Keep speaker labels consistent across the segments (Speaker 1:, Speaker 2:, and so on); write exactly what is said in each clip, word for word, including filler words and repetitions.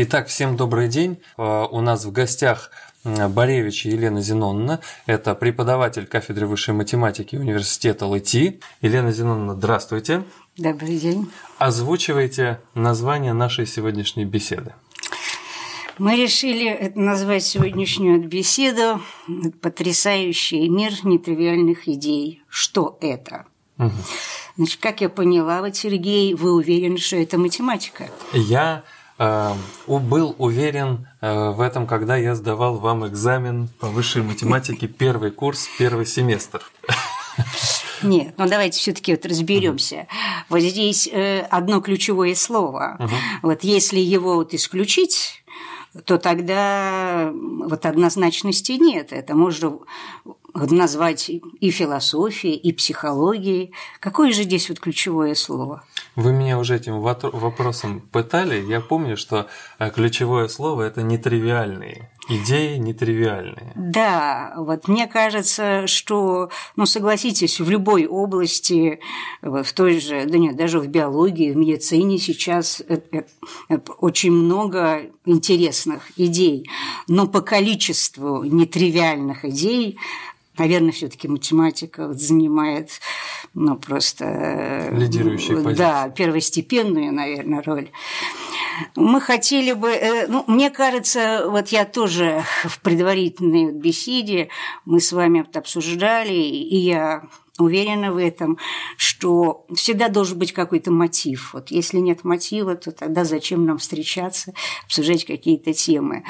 Speaker 1: Итак, всем добрый день. У нас в гостях Боревич Елена Зиноновна. Это преподаватель кафедры высшей математики университета ЛИТИ. Елена Зиноновна, здравствуйте.
Speaker 2: Добрый день.
Speaker 1: Озвучивайте название нашей сегодняшней беседы.
Speaker 2: Мы решили назвать сегодняшнюю беседу «Потрясающий мир нетривиальных идей». Что это? Угу. Значит, как я поняла, вот, Сергей, вы уверены, что это математика?
Speaker 1: Я э, был уверен э, в этом, когда я сдавал вам экзамен по высшей математике, первый курс, первый семестр.
Speaker 2: Нет, ну давайте все-таки вот разберемся. Uh-huh. Вот здесь э, одно ключевое слово. Uh-huh. Вот если его вот исключить, то тогда вот однозначности нет. Это можно назвать и философией, и психологией. Какое же здесь вот ключевое слово?
Speaker 1: Вы меня уже этим вопросом пытали. Я помню, что ключевое слово – это нетривиальные. Идеи нетривиальные.
Speaker 2: Да, вот мне кажется, что, ну, согласитесь, в любой области, в той же, да нет, даже в биологии, в медицине сейчас очень много интересных идей, но по количеству нетривиальных идей, наверное, все-таки математика вот занимает, ну, просто…
Speaker 1: Лидирующую позицию.
Speaker 2: Да, первостепенную, наверное, роль. Мы хотели бы… Ну, мне кажется, вот я тоже в предварительной беседе, мы с вами обсуждали, и я уверена в этом, что всегда должен быть какой-то мотив. Вот если нет мотива, то тогда зачем нам встречаться, обсуждать какие-то темы?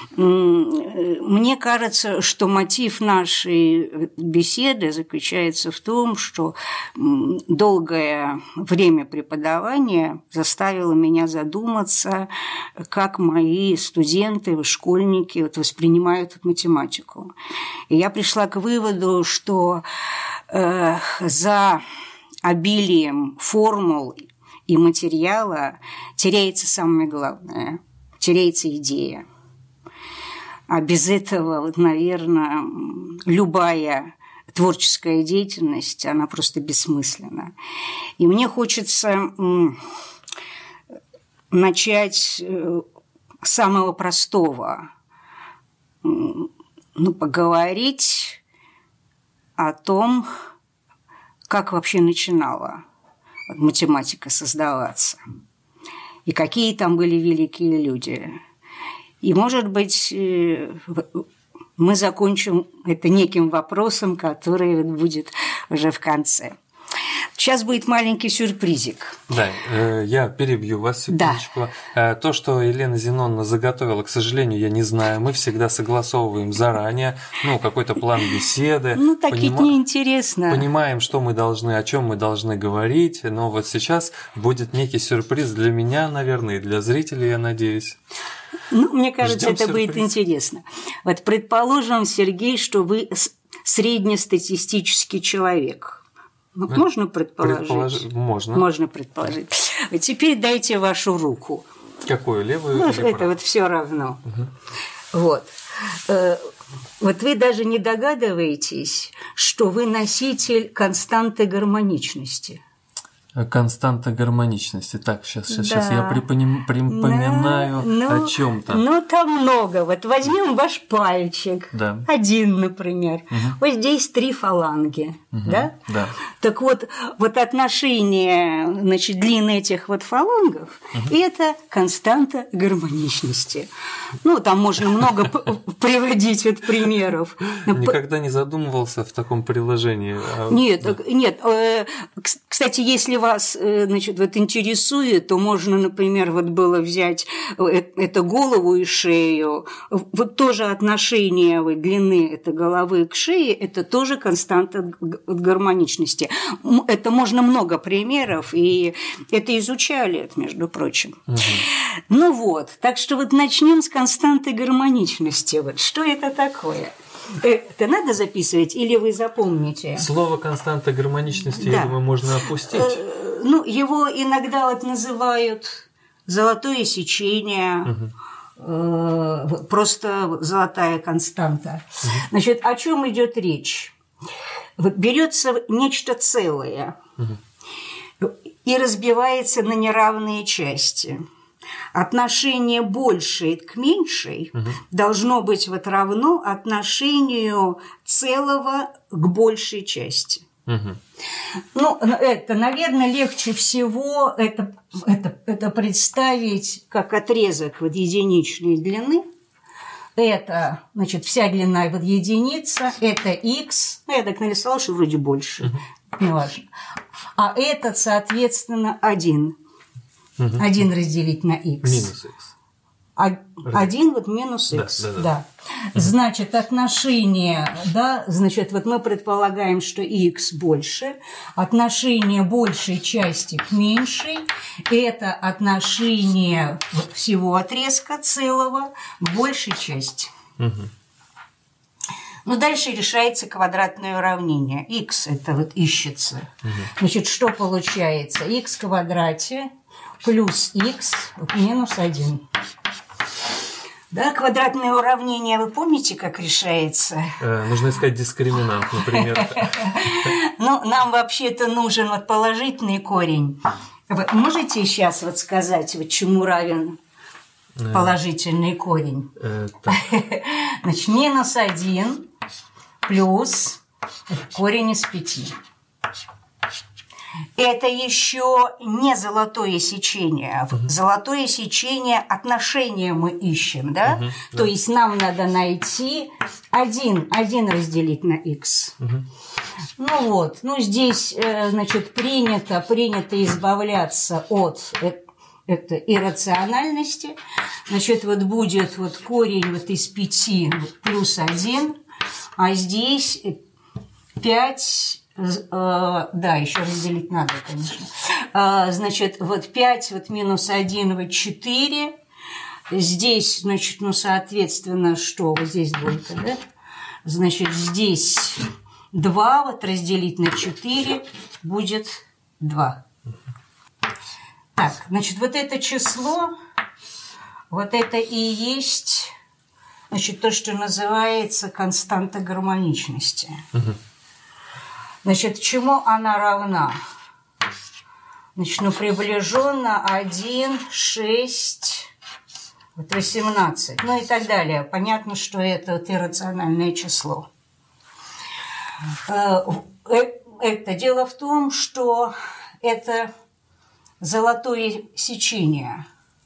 Speaker 2: Мне кажется, что мотив нашей беседы заключается в том, что долгое время преподавания заставило меня задуматься, как мои студенты, школьники вот воспринимают математику. И я пришла к выводу, что э, за обилием формул и материала теряется самое главное – теряется идея. А без этого, вот, наверное, любая творческая деятельность, она просто бессмысленна. И мне хочется начать с самого простого. Ну, поговорить о том, как вообще начинала математика создаваться, и какие там были великие люди. И, может быть, мы закончим это неким вопросом, который будет уже в конце. Сейчас будет маленький сюрпризик.
Speaker 1: Да, я перебью вас секундочку. Да. То, что Елена Зиноновна заготовила, к сожалению, я не знаю. Мы всегда согласовываем заранее, ну, какой-то план беседы.
Speaker 2: Ну, так ведь Понима... неинтересно.
Speaker 1: Понимаем, что мы должны, о чем мы должны говорить. Но вот сейчас будет некий сюрприз для меня, наверное, и для зрителей, я надеюсь.
Speaker 2: Ну, мне кажется,
Speaker 1: Ждём
Speaker 2: это
Speaker 1: сюрприз.
Speaker 2: Будет интересно. Вот предположим, Сергей, что вы среднестатистический человек. Ну, можно предположить?
Speaker 1: Предполож... Можно.
Speaker 2: Можно предположить. Теперь дайте вашу руку.
Speaker 1: Какую, левую
Speaker 2: ну,
Speaker 1: или
Speaker 2: это
Speaker 1: правую?
Speaker 2: Вот все равно.
Speaker 1: Угу.
Speaker 2: Вот. Вот вы даже не догадываетесь, что вы носитель константы гармоничности.
Speaker 1: Константа гармоничности. Так, сейчас, сейчас,
Speaker 2: да.
Speaker 1: сейчас я припоминаю, припоминаю
Speaker 2: ну,
Speaker 1: о чем-то.
Speaker 2: Ну, там много. Вот возьмем ваш пальчик.
Speaker 1: Да.
Speaker 2: Один, например.
Speaker 1: Угу.
Speaker 2: Вот здесь три фаланги. Угу. Да?
Speaker 1: Да.
Speaker 2: Так вот, вот отношение, значит, длины этих вот фалангов угу. – это константа гармоничности. Ну, там можно много приводить вот примеров.
Speaker 1: Никогда не задумывался в таком приложении.
Speaker 2: Нет, нет. Кстати, если вас, значит, вот интересует, то можно, например, вот было взять эту голову и шею. Вот тоже отношение вот длины этой головы к шее – это тоже константа гармоничности. Это можно много примеров, и это изучали, между прочим. Угу. Ну вот, так что вот начнем с константы гармоничности. Вот что это такое? Это надо записывать или вы запомните?
Speaker 1: Слово «константа гармоничности», да. Я думаю, можно опустить.
Speaker 2: Ну, его иногда вот называют «золотое сечение», угу. просто «золотая константа». Угу. Значит, о чем идет речь? Вот берется нечто целое угу. и разбивается на неравные части. отношение большей к меньшей угу. должно быть вот равно отношению целого к большей части. Угу. Ну, это, наверное, легче всего это, это, это представить как отрезок вот единичной длины. Это, значит, вся длина вот единица, это x, ну, я так нарисовала, что вроде больше, угу. неважно. А этот, соответственно, один. Угу. один разделить на x.
Speaker 1: Минус x.
Speaker 2: один вот минус x, да, да, да. да. Значит, отношение, да, значит, вот мы предполагаем, что x больше, отношение большей части к меньшей, это отношение всего отрезка целого к большей части. Угу. Ну, дальше решается квадратное уравнение. X это вот ищется. Угу. Значит, что получается? X в квадрате плюс x минус один. Да, квадратное уравнение, вы помните, как решается?
Speaker 1: Э, нужно искать дискриминант, например.
Speaker 2: Ну, нам вообще-то нужен вот положительный корень. Вы можете сейчас вот сказать, вот чему равен положительный корень? Значит, минус один плюс корень из пяти. Это еще не золотое сечение. Угу. Золотое сечение отношения мы ищем, да? Угу, То да. есть нам надо найти один, один разделить на x. Угу. Ну вот, ну здесь, значит, принято, принято избавляться от это, иррациональности. Значит, вот будет вот корень вот из пяти плюс один, а здесь пять... Да, еще разделить надо, конечно. Значит, вот пять, вот минус один, вот четыре. Здесь, значит, ну, соответственно, что? Вот здесь двойка, да? Значит, здесь два, вот разделить на четыре будет два. Так, значит, вот это число, вот это и есть, значит, то, что называется константа гармоничности. Угу. Значит, чему она равна? Значит, ну, приближенно один, шесть, вот восемнадцать, ну и так далее. Понятно, что это вот иррациональное число. Это дело в том, что это золотое сечение.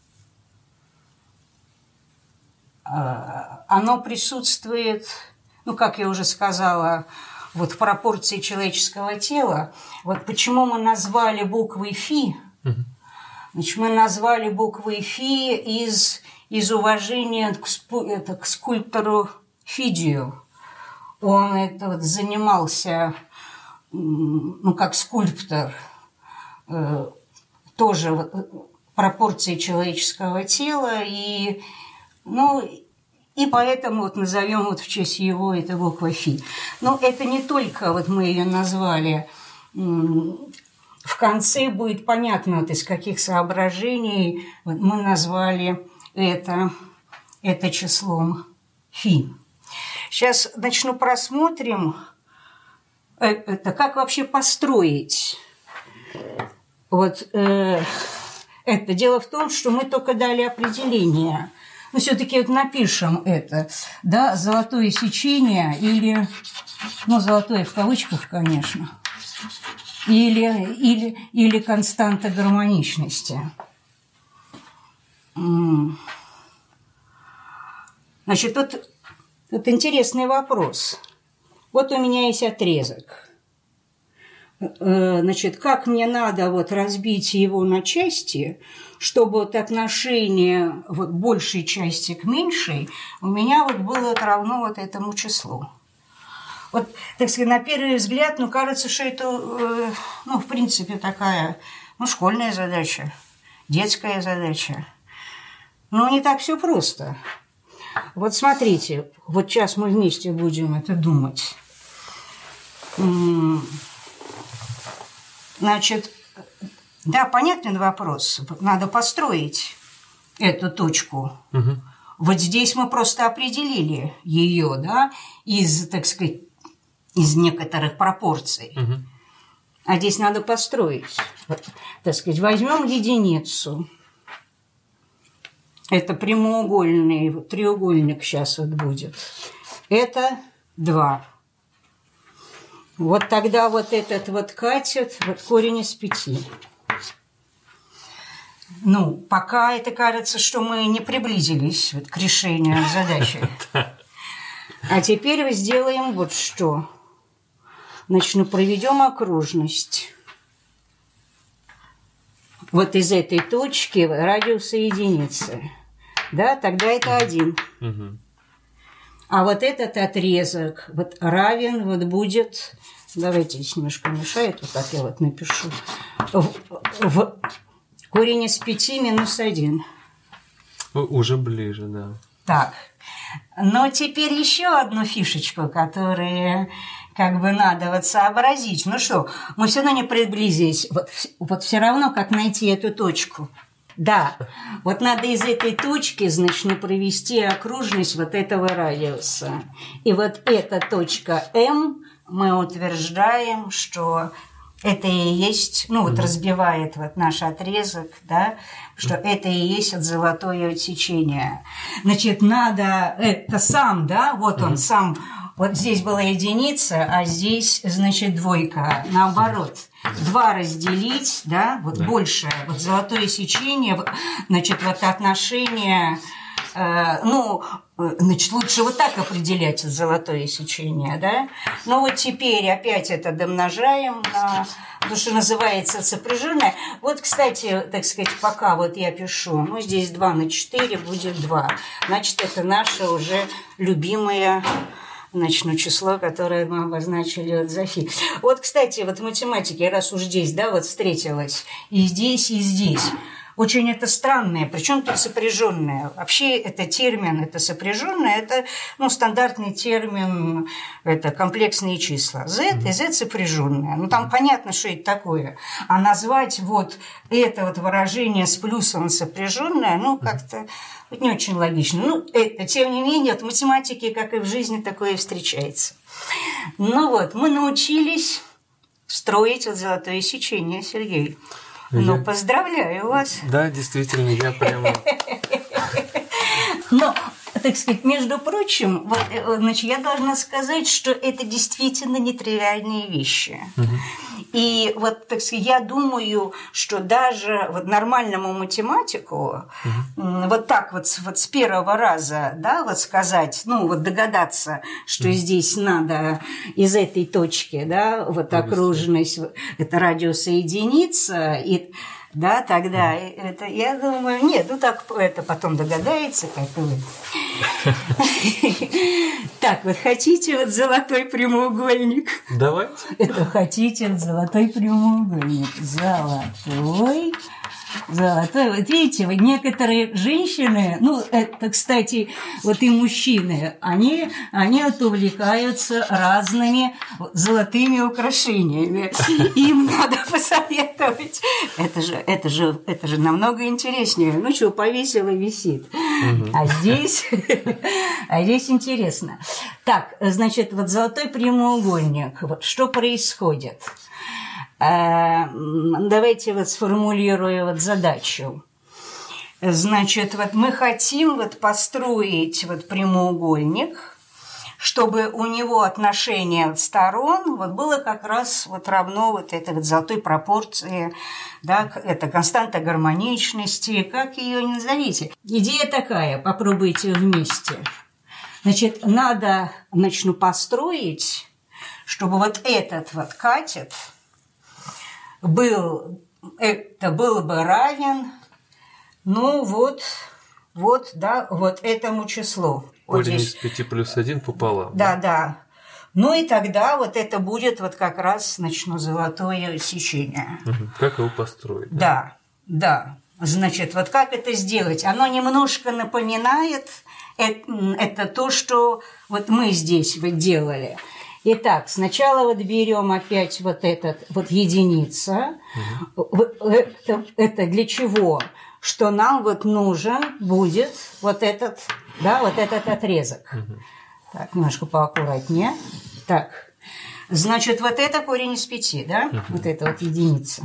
Speaker 2: Оно присутствует, ну, как я уже сказала, вот в пропорции человеческого тела. Вот почему мы назвали буквой фи? Угу. Значит, мы назвали буквой фи из, из уважения к, это, к скульптору Фидию. Он это вот занимался, ну, как скульптор, э, тоже вот, пропорции человеческого тела. И, ну, И поэтому вот назовем вот в честь его это буква Фи. Но это не только вот мы ее назвали. В конце будет понятно, вот из каких соображений вот мы назвали это, это числом Фи. Сейчас начну просмотрим, это, как вообще построить. Вот э, это дело в том, что мы только дали определение. Но все-таки вот напишем это, да, золотое сечение или, ну, золотое в кавычках, конечно, или, или, или константа гармоничности. Значит, тут, тут интересный вопрос. Вот у меня есть отрезок. Значит, как мне надо вот разбить его на части, чтобы вот отношение вот большей части к меньшей у меня вот было равно вот этому числу. Вот, так сказать, на первый взгляд, ну, кажется, что это, ну, в принципе, такая, ну, школьная задача, детская задача. Но не так все просто. Вот смотрите, вот сейчас мы вместе будем это думать. Значит, да, понятный вопрос. Надо построить эту точку. Угу. Вот здесь мы просто определили ее, да, из, так сказать, из некоторых пропорций. Угу. А здесь надо построить. Вот, так сказать, возьмем единицу. Это прямоугольный, вот, треугольник сейчас вот будет. Это два. Вот тогда вот этот вот катет, вот корень из пяти. Ну, пока это кажется, что мы не приблизились вот к решению задачи. А теперь мы сделаем вот что. Значит, ну, проведем окружность. Вот из этой точки радиуса единицы. Да, тогда это один.
Speaker 1: Угу.
Speaker 2: А вот этот отрезок вот равен вот будет... Давайте здесь немножко мешает. Вот так я вот напишу. В, в, корень из пяти минус один.
Speaker 1: Уже ближе, да.
Speaker 2: Так. Но теперь еще одну фишечку, которую как бы надо вот сообразить. Ну что, мы все равно не приблизились. Вот, вот все равно, как найти эту точку. Да, вот надо из этой точки, значит, ну, провести окружность вот этого радиуса. И вот эта точка М, мы утверждаем, что это и есть, ну вот разбивает вот наш отрезок, да, что это и есть вот золотое сечение. Значит, надо это сам, да, вот он сам, вот здесь была единица, а здесь, значит, двойка, наоборот. Два разделить, да, вот да. Больше, вот золотое сечение, значит, вот отношение, э, ну, значит, лучше вот так определять золотое сечение, да. Ну вот теперь опять это домножаем на то, что называется сопряженное. Вот, кстати, так сказать, пока вот я пишу, ну, здесь два на четыре будет два. Значит, это наше уже любимое... Значит, ну, число, которое мы обозначили от Зофи. Вот, кстати, вот в математике, раз уж здесь, да, вот встретилась, и здесь, и здесь. Очень это странное, причем тут сопряженное. Вообще это термин, это сопряженное, это, ну, стандартный термин, это комплексные числа. Z и Z сопряженное. Ну, там понятно, что это такое. А назвать вот это вот выражение с плюсом сопряженное, ну, как-то не очень логично. Ну, это, тем не менее, в математике, как и в жизни, такое встречается. Ну вот, мы научились строить вот золотое сечение, Сергей. Ну, я... поздравляю вас.
Speaker 1: Да, действительно, я прямо...
Speaker 2: Но, так сказать, между прочим, вот, значит, я должна сказать, что это действительно нетривиальные вещи. Угу. И вот, так сказать, я думаю, что даже вот нормальному математику угу. вот так вот, вот с первого раза, да, вот сказать, ну, вот догадаться, что угу. здесь надо из этой точки, да, вот окружность, это радиуса единица, и... Да, тогда это, я думаю, нет, ну так это потом догадается, как вы. Так, вот хотите вот золотой прямоугольник?
Speaker 1: Давайте.
Speaker 2: Это хотите вот золотой прямоугольник? Золотой. Золотой. Вот видите, вот некоторые женщины, ну, это, кстати, вот и мужчины, они, они вот увлекаются разными золотыми украшениями. Им надо посоветовать. Это же, это же, это же намного интереснее. Ну, что, повесил и висит. А здесь, а здесь интересно. Так, значит, вот золотой прямоугольник. Вот что происходит? Давайте вот сформулирую вот задачу. Значит, вот мы хотим вот построить вот прямоугольник, чтобы у него отношение от сторон вот было как раз вот равно вот этой вот золотой пропорции, да, это константа гармоничности, как ее ни назовите. Идея такая, попробуйте вместе. Значит, надо, начну построить, чтобы вот этот вот катет был, это был бы равен, ну вот, вот, да, вот этому числу.
Speaker 1: Корень вот из пяти плюс один пополам.
Speaker 2: Да, да. Ну и тогда вот это будет вот как раз, начну золотое сечение.
Speaker 1: Угу. Как его построить?
Speaker 2: Да, да. да. Значит, вот как это сделать? Оно немножко напоминает это, это то, что вот мы здесь вот делали. Итак, сначала вот берем опять вот этот вот единица. Угу. Это, это для чего? Что нам вот нужен будет вот этот, да, вот этот отрезок. Угу. Так, немножко поаккуратнее. Так, значит, вот это корень из пяти, да? Угу. Вот это вот единица.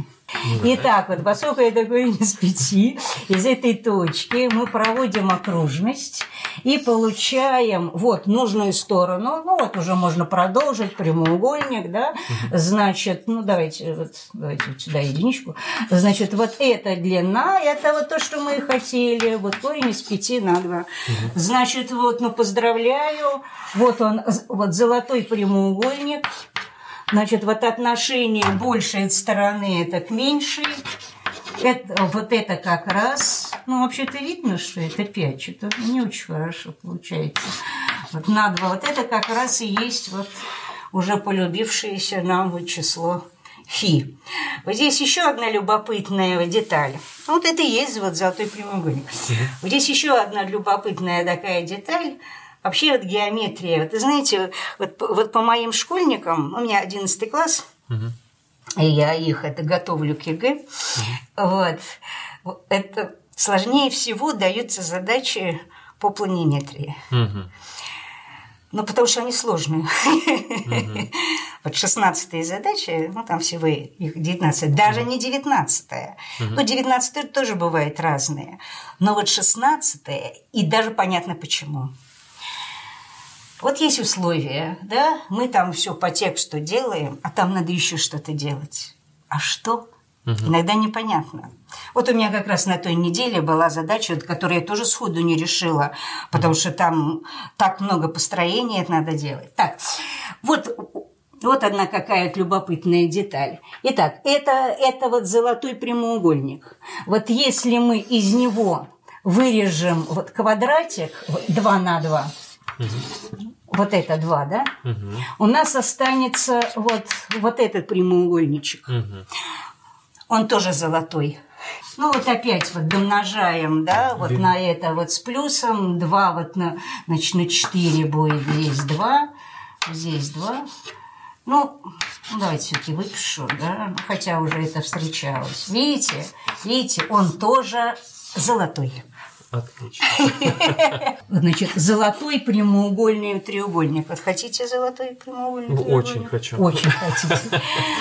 Speaker 2: Итак, вот поскольку это корень из пяти, из этой точки мы проводим окружность и получаем вот нужную сторону. Ну, вот уже можно продолжить прямоугольник, да. Значит, ну, давайте, вот, давайте вот сюда единичку. Значит, вот эта длина, это вот то, что мы и хотели. Вот корень из пяти на два. Значит, вот, ну, поздравляю. Вот он, вот золотой прямоугольник. Значит, вот отношение большей стороны это к меньшей. Это, вот это как раз... Ну, вообще-то видно, что это пять. Что-то не очень хорошо получается. Вот на два. Вот это как раз и есть вот уже полюбившееся нам вот число фи. Вот здесь еще одна любопытная деталь. Вот это и есть вот золотой прямоугольник. Вот здесь еще одна любопытная такая деталь. Вообще вот геометрия. Вот, знаете, вот, вот по моим школьникам, у меня одиннадцатый класс, uh-huh. и я их это готовлю к ЕГЭ, uh-huh. вот, это сложнее всего даются задачи по планиметрии. Uh-huh. Ну, потому что они сложные. Uh-huh. Вот шестнадцатая задача, ну, там всего их девятнадцать, даже uh-huh. не девятнадцатая. Uh-huh. Ну, девятнадцатая тоже бывает разные. Но вот шестнадцатая, и даже понятно почему. Вот есть условия, да, мы там все по тексту делаем, а там надо еще что-то делать. А что? Угу. Иногда непонятно. Вот у меня как раз на той неделе была задача, которую я тоже сходу не решила, потому что там так много построений это надо делать. Так, вот, вот одна какая-то любопытная деталь. Итак, это, это вот золотой прямоугольник. Вот если мы из него вырежем вот квадратик два на два, угу. вот это два, да? Угу. У нас останется вот, вот этот прямоугольничек. Угу. Он тоже золотой. Ну, вот опять вот домножаем, да, вот Блин. на это вот с плюсом. два вот на, значит, на четыре будет здесь два, здесь два. Ну, давайте все-таки выпишу, да, хотя уже это встречалось. Видите? Видите, он тоже золотой.
Speaker 1: Отлично.
Speaker 2: Значит, золотой прямоугольный треугольник. Вот хотите золотой прямоугольный треугольник?
Speaker 1: Очень хочу.
Speaker 2: Очень хотите.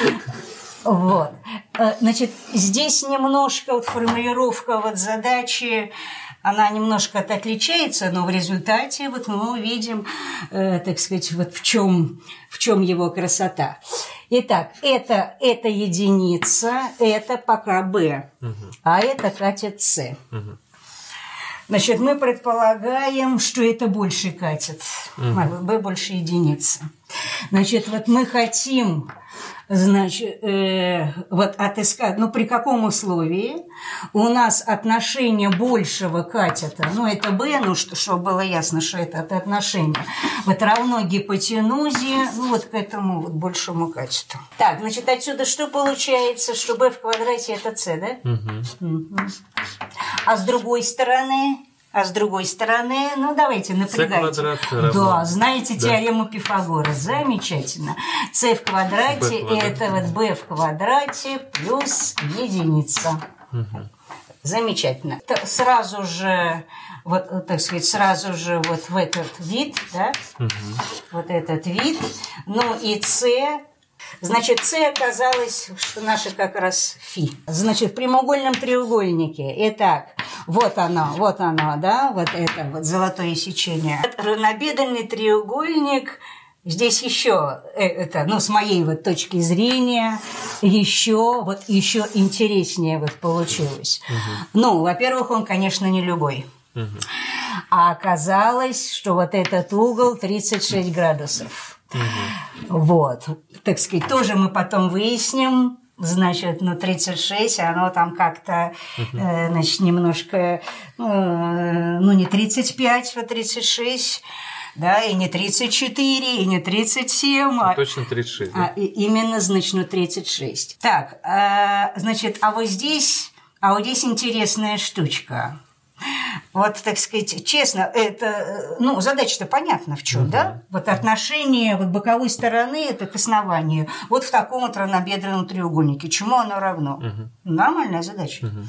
Speaker 2: Вот. Значит, здесь немножко вот формулировка вот задачи, она немножко отличается, но в результате вот мы увидим, э, так сказать, вот в чем, в чем его красота. Итак, это, это единица, это пока b, угу. а это катет c. Угу. Значит, мы предполагаем, что это больше катет. Угу. b больше единицы. Значит, вот мы хотим, значит, э, вот отыскать, ну, при каком условии у нас отношение большего катета, ну, это b, ну, что, чтобы было ясно, что это от отношения, вот равно гипотенузе, ну, вот к этому вот большему катету. Так, значит, отсюда что получается, что b в квадрате это c, да? Угу. Угу. А с другой стороны... А с другой стороны, ну, давайте, напрягайте. Да, знаете да. теорему Пифагора. Замечательно. c в квадрате – это вот b в квадрате плюс единица. Угу. Замечательно. Сразу же, вот, так сказать, сразу же вот в этот вид, да, угу. вот этот вид. Ну, и c... Значит, c оказалось, что наше как раз фи. Значит, в прямоугольном треугольнике. Итак, вот оно, вот оно, да, вот это вот золотое сечение. Равнобедренный треугольник, здесь еще, это, ну, с моей вот точки зрения, еще, вот еще интереснее вот получилось. Угу. Ну, во-первых, он, конечно, не любой. Угу. А оказалось, что вот этот угол тридцать шесть градусов. Угу. Вот, так сказать, тоже мы потом выясним, значит, ну, тридцать шесть, оно там как-то, угу. э, значит, немножко, э, ну, не тридцать пять, вот тридцать шесть, да, и не тридцать четыре, и не тридцать семь. А,
Speaker 1: точно тридцать шесть, да?
Speaker 2: А, именно, значит, ну, тридцать шесть. Так, э, значит, а вот здесь, а вот здесь интересная штучка. Вот, так сказать, честно, это, ну, задача-то понятна в чем, угу. да? Вот отношение вот боковой стороны это к основанию. Вот в таком вот равнобедренном треугольнике. Чему оно равно? Угу. Нормальная задача. Угу.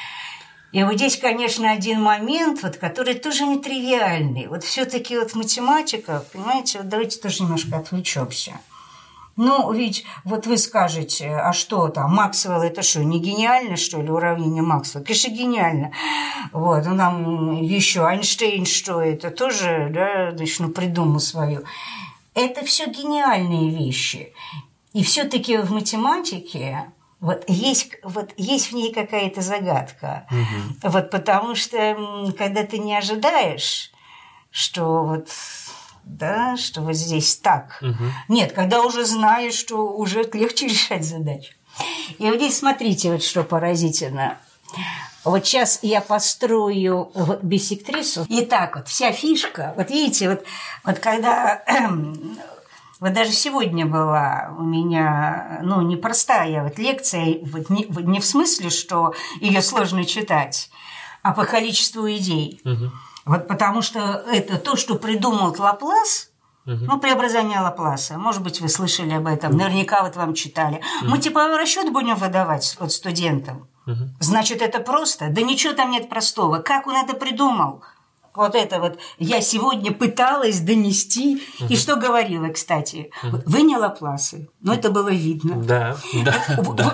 Speaker 2: И вот здесь, конечно, один момент, вот, который тоже нетривиальный. Вот все-таки вот математика, понимаете, вот давайте тоже немножко отвлечемся. Ну, ведь вот вы скажете, а что там, Максвелл это что, не гениально, что ли, уравнение Максвелла? Конечно, гениально. Вот, ну, нам еще Эйнштейн, что это тоже, да, значит, ну, придумал свою. Это все гениальные вещи. И все-таки в математике вот есть, вот есть в ней какая-то загадка. Угу. Вот потому что, когда ты не ожидаешь, что вот... Да, что вот здесь так. Угу. Нет, когда уже знаешь, что уже легче решать задачу. И вот здесь смотрите, вот что поразительно. Вот сейчас я построю вот биссектрису. И так вот, вся фишка, вот видите, вот, вот когда... Вот даже сегодня была у меня, ну, непростая вот лекция, вот не, не в смысле, что ее сложно читать, а по количеству идей. Угу. Вот потому что это то, что придумал Лаплас, uh-huh. ну, преобразование Лапласа. Может быть, вы слышали об этом, uh-huh. наверняка вот вам читали. Uh-huh. Мы типовой расчет будем выдавать вот студентам. Uh-huh. Значит, это просто? Да ничего там нет простого. Как он это придумал? Вот это вот я сегодня пыталась донести. Uh-huh. И что говорила, кстати? Uh-huh. Вот, вы не Лапласы, но это было видно.
Speaker 1: Да, да.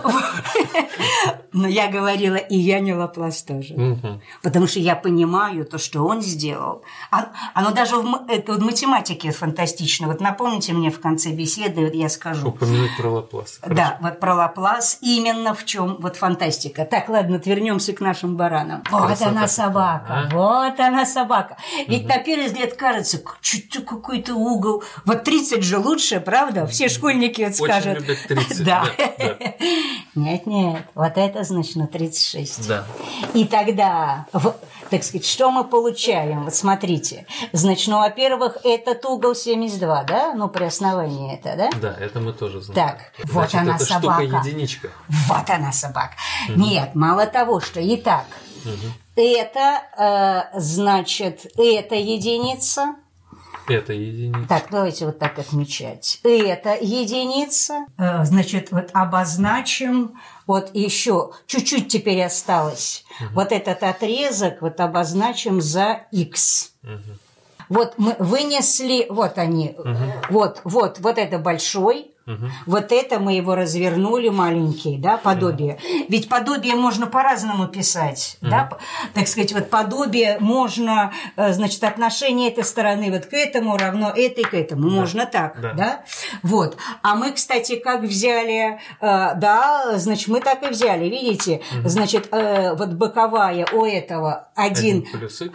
Speaker 2: Но я говорила, и я не Лаплас тоже. Угу. Потому что я понимаю то, что он сделал. Оно даже в, это, в математике фантастично. Вот напомните мне в конце беседы, вот я скажу.
Speaker 1: Упомянуть про Лапласа.
Speaker 2: Да, вот про Лаплас именно в чем вот фантастика. Так, ладно, вернемся к нашим баранам. Вот Красота. Она собака, а? Вот она собака. Ведь угу. на первый взгляд кажется, чуть-чуть какой-то угол. Вот тридцать же лучше, правда? Все школьники вот скажут.
Speaker 1: Очень любят тридцать.
Speaker 2: Да. Нет, нет, вот это значит на тридцать шесть.
Speaker 1: Да.
Speaker 2: И тогда, так сказать, что мы получаем? Вот смотрите. Значит, ну, во-первых, этот угол семьдесят два, да? Ну, при основании это, да?
Speaker 1: Да, это мы тоже знаем.
Speaker 2: Так, значит, вот она
Speaker 1: это
Speaker 2: собака.
Speaker 1: Штука единичка.
Speaker 2: Вот она собака. Угу. Нет, мало того, что и так. Угу. Это, э, значит, это единица.
Speaker 1: Это единица.
Speaker 2: Так, давайте вот так отмечать. Это единица. Э, значит, вот обозначим. Вот еще чуть-чуть теперь осталось. Угу. Вот этот отрезок вот обозначим за х. Угу. Вот мы вынесли, вот они, угу. вот, вот, вот это большой. Угу. Вот это мы его развернули маленький, да, подобие. Угу. Ведь подобие можно по-разному писать, угу. да, так сказать, вот подобие можно, значит, отношение этой стороны вот к этому равно этой к этому, да. Можно так, да. да, вот. А мы, кстати, как взяли, да, значит, мы так и взяли, видите, угу. значит, вот боковая у этого один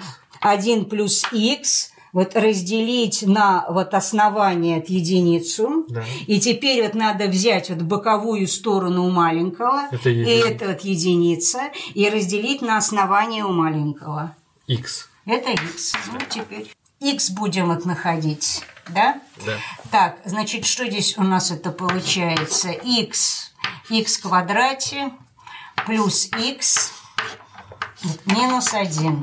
Speaker 2: плюс х. Вот разделить на вот основание от единицу. Да. И теперь вот надо взять вот боковую сторону у маленького. Это и это вот единица. И разделить на основание у маленького.
Speaker 1: Х.
Speaker 2: Это х. Ну, теперь х будем вот находить. Да?
Speaker 1: Да.
Speaker 2: Так, значит, что здесь у нас это получается? Х. Х в квадрате плюс х минус один.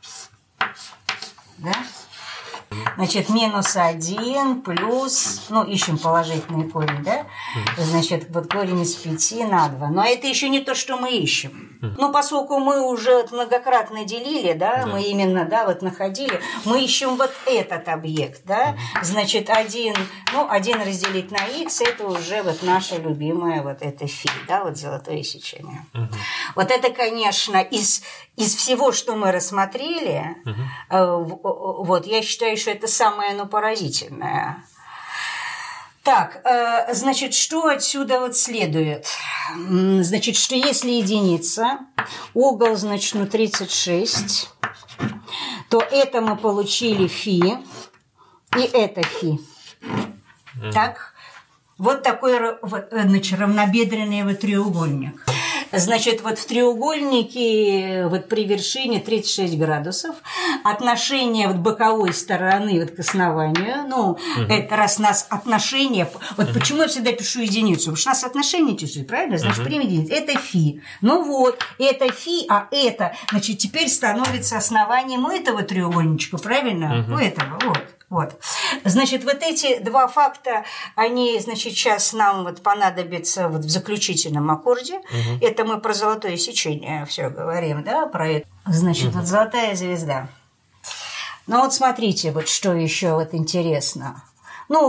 Speaker 2: Да? Значит, минус один плюс, ну, ищем положительный корень, да? Значит, вот корень из пяти на два. Но это еще не то, что мы ищем. Ну, поскольку мы уже многократно делили, да, да, мы именно, да, вот находили, мы ищем вот этот объект, да? Значит, один, ну, один разделить на х, это уже вот наша любимая вот эта фи, да, вот золотое сечение. Угу. Вот это, конечно, из, из всего, что мы рассмотрели, угу. э, вот, я считаю, что это самое, ну, поразительное. Так, э, значит, что отсюда вот следует? Значит, что если единица, угол, значит, ну, тридцать шесть, то это мы получили фи, и это фи. Mm. Так, вот такой, значит, равнобедренный вот треугольник. Значит, вот в треугольнике вот при вершине тридцать шесть градусов отношение вот боковой стороны вот к основанию, ну, угу. это раз у нас отношение, вот угу. почему я всегда пишу единицу, потому что у нас отношение чувствует, правильно? Значит, угу. примем единицу, это фи. Ну вот, это фи, а это, значит, теперь становится основанием у этого треугольничка, правильно? Угу. У этого, вот. Вот. Значит, вот эти два факта, они, значит, сейчас нам вот понадобятся вот в заключительном аккорде. Угу. Это мы про золотое сечение все говорим, да, про это. Значит, угу. вот золотая звезда. Ну вот смотрите, вот что еще вот интересно. Ну,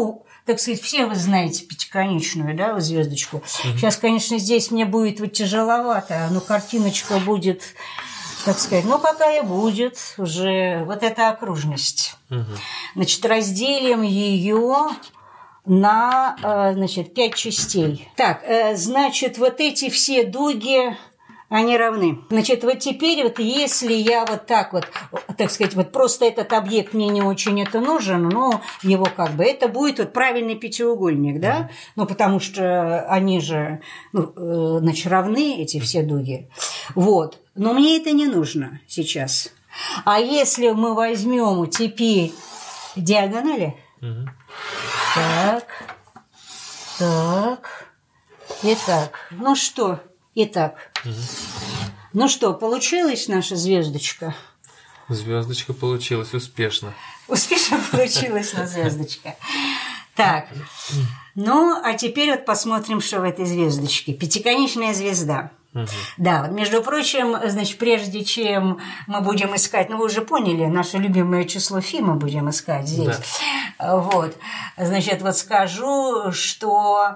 Speaker 2: так сказать, все вы знаете пятиконечную, да, вот звездочку. Угу. Сейчас, конечно, здесь мне будет вот тяжеловато, но картиночка будет, так сказать, ну, какая будет уже вот эта окружность. Угу. Значит, разделим ее на, значит, пять частей. Так, значит, вот эти все дуги, они равны. Значит, вот теперь вот если я вот так вот, так сказать, вот просто этот объект мне не очень это нужен, но его как бы, это будет вот правильный пятиугольник, да? Ну, потому что они же, ну, значит, равны, эти все дуги. Вот. Но мне это не нужно сейчас. А если мы возьмем теперь диагонали, угу. так, так, и так. Ну что? Итак, угу. ну что, получилась наша звездочка?
Speaker 1: Звездочка получилась успешно.
Speaker 2: Успешно получилась наша звездочка. Так, ну, а теперь вот посмотрим, что в этой звездочке. Пятиконечная звезда. Угу. Да, вот, между прочим, значит, прежде чем мы будем искать, ну, вы уже поняли, наше любимое число Фи мы будем искать здесь. Да. Вот, значит, вот скажу, что,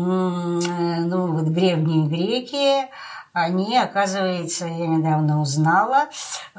Speaker 2: ну, вот древние греки, они, оказывается, я недавно узнала,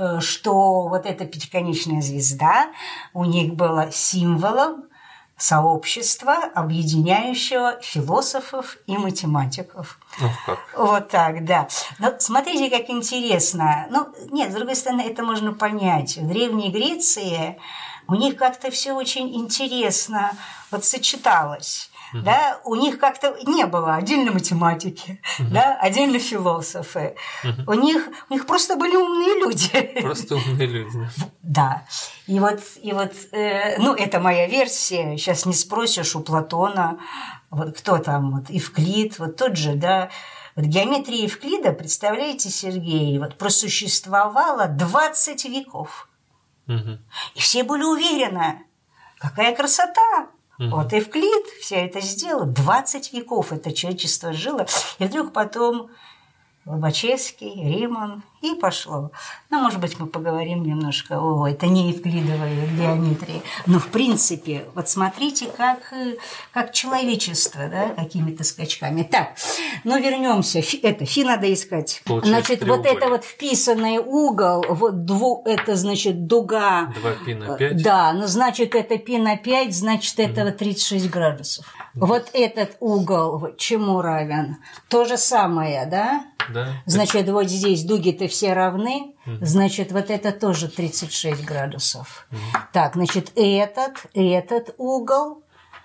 Speaker 2: что вот эта пятиконечная звезда у них была символом сообщества, объединяющего философов и математиков.
Speaker 1: Ох, как.
Speaker 2: Вот так, да. Но смотрите, как интересно. Ну, нет, с другой стороны, это можно понять. В Древней Греции у них как-то все очень интересно вот сочеталось. Uh-huh. Да, у них как-то не было отдельно математики, uh-huh. да, отдельно философы. Uh-huh. У них, у них просто были умные люди.
Speaker 1: Просто умные люди.
Speaker 2: Да. И вот, и вот э, ну, это моя версия. Сейчас не спросишь у Платона, вот кто там, вот Евклид, вот тот же, да. Вот геометрия Евклида, представляете, Сергей, вот просуществовала двадцать веков. Uh-huh. И все были уверены, какая красота. Uh-huh. Вот Евклид все это сделал. двадцать веков это человечество жило. И вдруг потом Лобачевский, Риман, и пошло. Ну, может быть, мы поговорим немножко о, это не евклидовой геометрии, но, в принципе, вот смотрите, как, как человечество, да, какими-то скачками. Так, ну, вернемся. Фи, это, фи надо искать. Получается, значит, вот это вот вписанный угол, вот дву, это, значит, дуга.
Speaker 1: два пи на пять.
Speaker 2: Да, ну, значит, это пи на пять, значит, это mm-hmm. тридцать шесть градусов. Mm-hmm. Вот этот угол вот, чему равен? То же самое, да?
Speaker 1: Да.
Speaker 2: Значит, вот здесь дуги-то все равны, угу. значит, вот это тоже тридцать шесть градусов. Угу. Так, значит, этот, этот угол,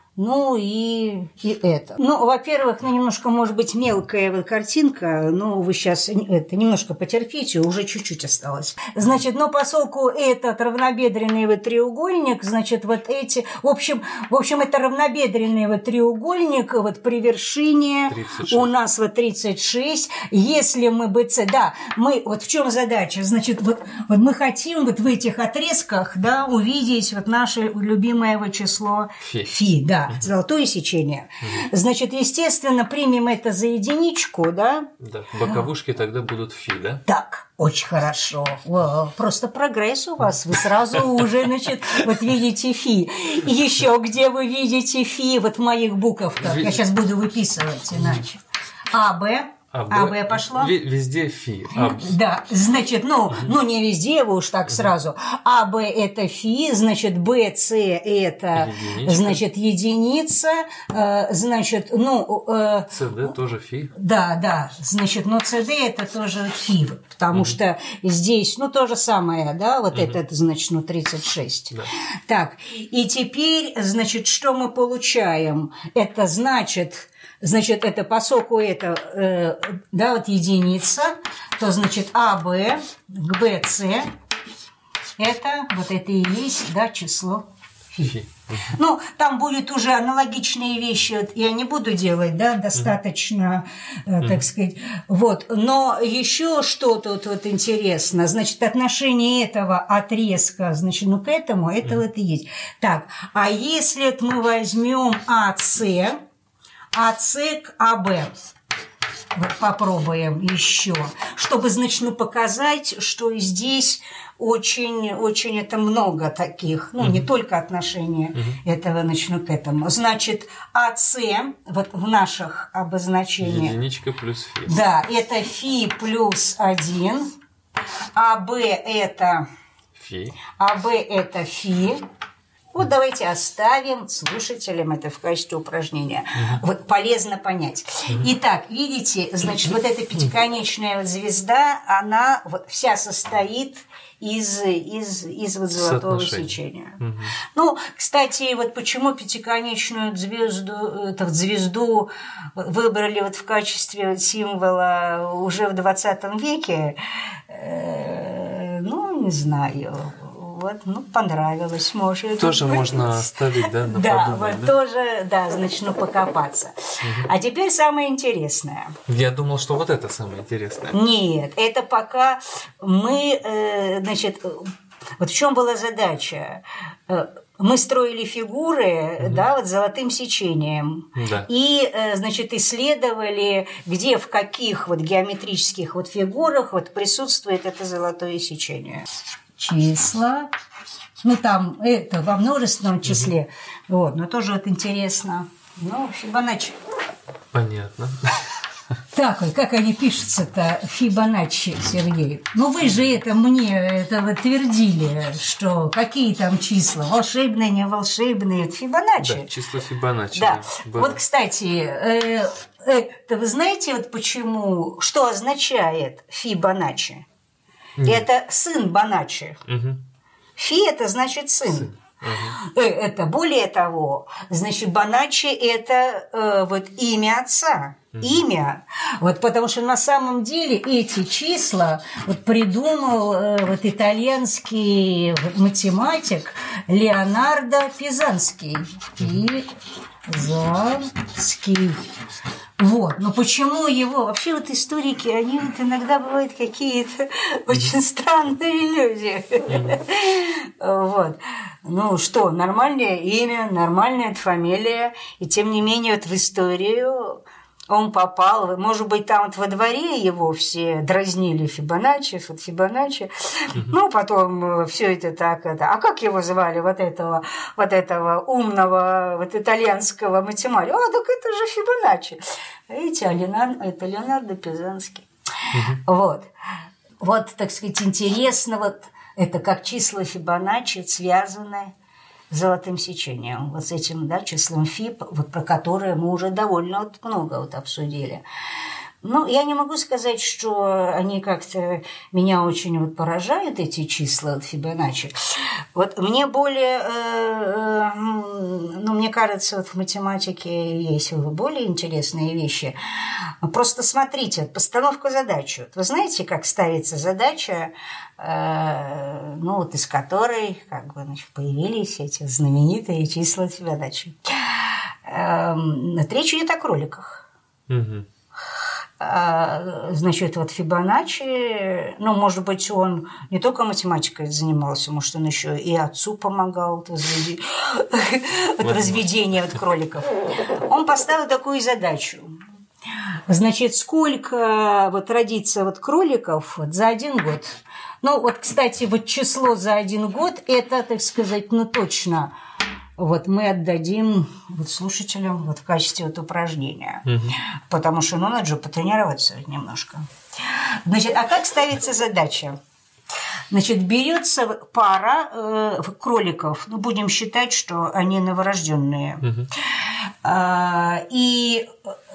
Speaker 2: ну и, и это. Ну, во-первых, ну, немножко, может быть, мелкая вот картинка, но вы сейчас это, немножко потерпите, уже чуть-чуть осталось. Значит, ну, поскольку этот равнобедренный вот треугольник, значит, вот эти, в общем, в общем, это равнобедренный вот треугольник, вот при вершине у нас вот тридцать шесть, если мы БЦ, да, мы, вот в чем задача, значит, вот, вот мы хотим вот в этих отрезках, да, увидеть вот наше любимое вот число фи, фи да. Золотое сечение. Угу. Значит, естественно, примем это за единичку, да?
Speaker 1: Да, боковушки тогда будут фи, да?
Speaker 2: Так, очень хорошо. О, просто прогресс у вас. Вы сразу уже, значит, вот видите фи. И еще где вы видите фи, вот в моих буковках. Я сейчас буду выписывать иначе. А, Б.
Speaker 1: А,
Speaker 2: а Б пошло?
Speaker 1: Везде фи. А...
Speaker 2: Да, значит, ну, ну, не везде, вы уж так сразу. А, Б – это фи, значит, Б, С – это, единичка. Значит, единица, э, значит, ну… Э,
Speaker 1: С Д тоже фи.
Speaker 2: Да, да, значит, ну, С Д – это тоже фи, потому угу. что здесь, ну, то же самое, да, вот угу. это, значит, ну, тридцать шесть. Да. Так, и теперь, значит, что мы получаем? Это значит… Значит, это поскольку это, э, да, вот единица, то, значит, А, Б к Б, С, это, вот это и есть, да, число фи. Ну, там будут уже аналогичные вещи, вот я не буду делать, да, достаточно, э, так сказать, вот. Но еще что тут вот интересно, значит, отношение этого отрезка, значит, ну, к этому, это вот и есть. Так, а если мы возьмем АС, АС к АБ. вот попробуем еще, чтобы, значит, ну, показать, что здесь очень, очень это много таких, ну, mm-hmm. не только отношения mm-hmm. этого, начну к этому. Значит, АС, вот в наших обозначениях...
Speaker 1: Единичка плюс фи.
Speaker 2: Да, это фи плюс один, АБ это...
Speaker 1: Фи.
Speaker 2: АБ это фи. Вот давайте оставим слушателям это в качестве упражнения. Uh-huh. Вот полезно понять. Uh-huh. Итак, видите, значит, вот эта пятиконечная вот звезда, она вот вся состоит из, из, из вот золотого сечения. Uh-huh. Ну, кстати, вот почему пятиконечную звезду, это, звезду выбрали вот в качестве вот символа уже в двадцатом веке, э, ну, не знаю. Вот, ну, понравилось, может.
Speaker 1: Тоже
Speaker 2: быть.
Speaker 1: Можно оставить, да, на
Speaker 2: Да,
Speaker 1: подумать,
Speaker 2: вот
Speaker 1: да?
Speaker 2: тоже, да, значит, ну, покопаться. Угу. А теперь самое интересное.
Speaker 1: Я думал, что вот это самое интересное.
Speaker 2: Нет, это пока мы, э, значит, вот в чем была задача? Мы строили фигуры, угу. да, вот золотым сечением. Да. И, значит, исследовали, где, в каких вот геометрических вот фигурах вот присутствует это золотое сечение. Числа, ну там это во множественном числе, угу. вот, но тоже вот интересно. Ну, Фибоначчи.
Speaker 1: Понятно.
Speaker 2: Так, как они пишутся-то, Фибоначчи, Сергей? Ну, вы же это мне это вот твердили, что какие там числа, волшебные, не волшебные, Фибоначчи.
Speaker 1: Да, числа Фибоначчи.
Speaker 2: Да, да. Вот, кстати, э, это вы знаете, вот почему, что означает Фибоначчи? Нет. Это сын Боначчи. Угу. Фи – это значит сын. сын. Угу. Это более того, значит, Боначчи – это э, вот имя отца. Угу. Имя. Вот, потому что на самом деле эти числа вот придумал э, вот итальянский вот, математик Леонардо Пизанский. Пизанский. Вот, но почему его... Вообще вот историки, они вот иногда бывают какие-то очень странные люди. Вот. Ну что, нормальное имя, нормальная фамилия, и тем не менее вот в историю он попал, может быть, там вот во дворе его все дразнили Фибоначчи, вот Фибоначчи, uh-huh. ну, потом все это так, это, а как его звали, вот этого, вот этого умного, вот итальянского математика? А, так это же Фибоначчи. Видите, а Леонардо, это Леонардо Пизанский. Uh-huh. Вот. Вот, так сказать, интересно, вот это как числа Фибоначчи связаны с золотым сечением, вот с этим, да, числом Фи, вот про которое мы уже довольно вот много вот обсудили. Ну, я не могу сказать, что они как-то меня очень вот поражают, эти числа от Фибоначчи. Вот мне более, э, э, ну, мне кажется, вот в математике есть более интересные вещи. Просто смотрите, постановка задачи. Вот вы знаете, как ставится задача, э, ну, вот из которой как бы, значит, появились эти знаменитые числа Фибоначчи. Э, речь идет о кроликах. Угу. Значит, вот Фибоначчи, ну, может быть, он не только математикой занимался, может, он еще и отцу помогал вот, разведи... вот, разведение вот, кроликов. Он поставил такую задачу. Значит, сколько вот родится вот кроликов вот, за один год? Ну, вот, кстати, вот число за один год, это, так сказать, ну, точно... Вот мы отдадим вот слушателям вот в качестве вот упражнения, угу. потому что ну, надо же потренироваться немножко. Значит, а как ставится задача? Значит, берется пара э, кроликов, ну, будем считать, что они новорожденные, угу. э, и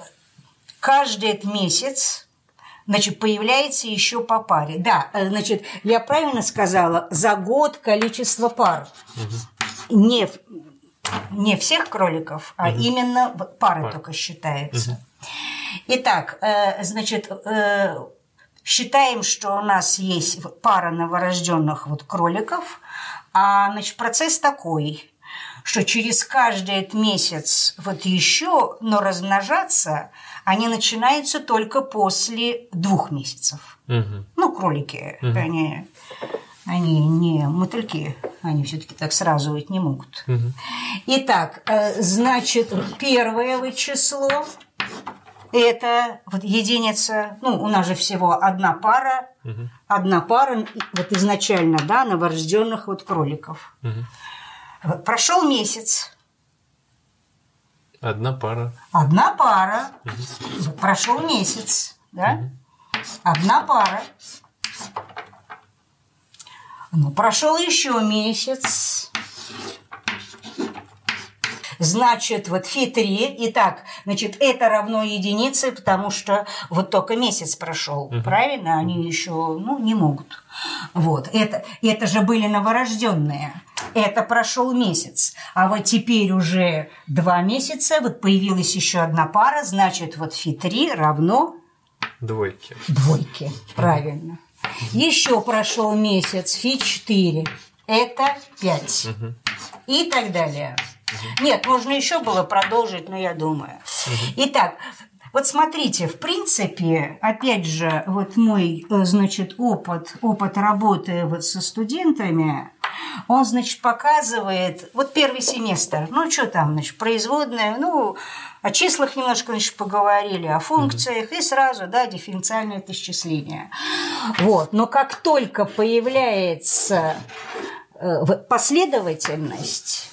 Speaker 2: каждый месяц, значит, появляется еще по паре. Да, значит, я правильно сказала, за год количество пар. Угу. Не Не всех кроликов, а угу. именно пары Пар. только считается. Угу. Итак, э, значит, э, считаем, что у нас есть пара новорожденных вот кроликов, а значит, процесс такой, что через каждый месяц вот еще, но размножаться они начинаются только после двух месяцев. Угу. Ну, кролики, угу. они... Они не мотыльки, они все-таки так сразу ведь не могут. Угу. Итак, значит, первое вот число это вот единица, ну, у нас же всего одна пара, угу. одна пара вот изначально, да, новорожденных вот кроликов. Угу. Прошел месяц.
Speaker 1: Одна пара.
Speaker 2: Одна пара. Угу. Прошел месяц, да? Угу. Одна пара. Ну, прошел еще месяц. Значит, вот фи три. Итак, значит, это равно единице, потому что вот только месяц прошел, uh-huh. правильно? Они еще, ну, не могут. Вот, это, это же были новорожденные. Это прошел месяц. А вот теперь уже два месяца, вот появилась еще одна пара, значит, вот фи три равно...
Speaker 1: Двойке.
Speaker 2: Двойке, правильно. Uh-huh. Еще прошел месяц, фи четыре. Это пять. Uh-huh. И так далее. Нет, можно еще было продолжить, но я думаю. Итак, вот смотрите, в принципе, опять же, вот мой, значит, опыт, опыт работы вот со студентами, он, значит, показывает, вот первый семестр, ну, что там, значит, производная, ну, о числах немножко, значит, поговорили, о функциях, и сразу, да, дифференциальное исчисление. Вот, но как только появляется последовательность,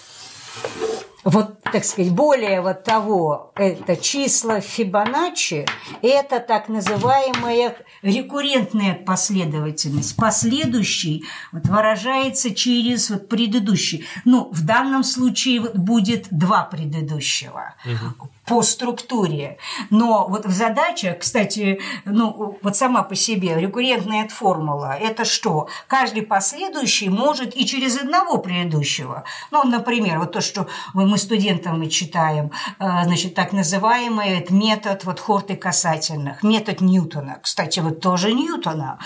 Speaker 2: вот, так сказать, более вот того, это числа Фибоначчи, это так называемая рекуррентная последовательность. Последующий вот, выражается через вот, предыдущий. Ну, в данном случае вот, будет два предыдущего. Угу. По структуре. Но вот в задачах, кстати, ну, вот сама по себе рекуррентная формула – это что? Каждый последующий может и через одного предыдущего. Ну, например, вот то, что мы студентам мы читаем, значит, так называемый метод вот хорты касательных, метод Ньютона. Кстати, вот тоже Ньютона.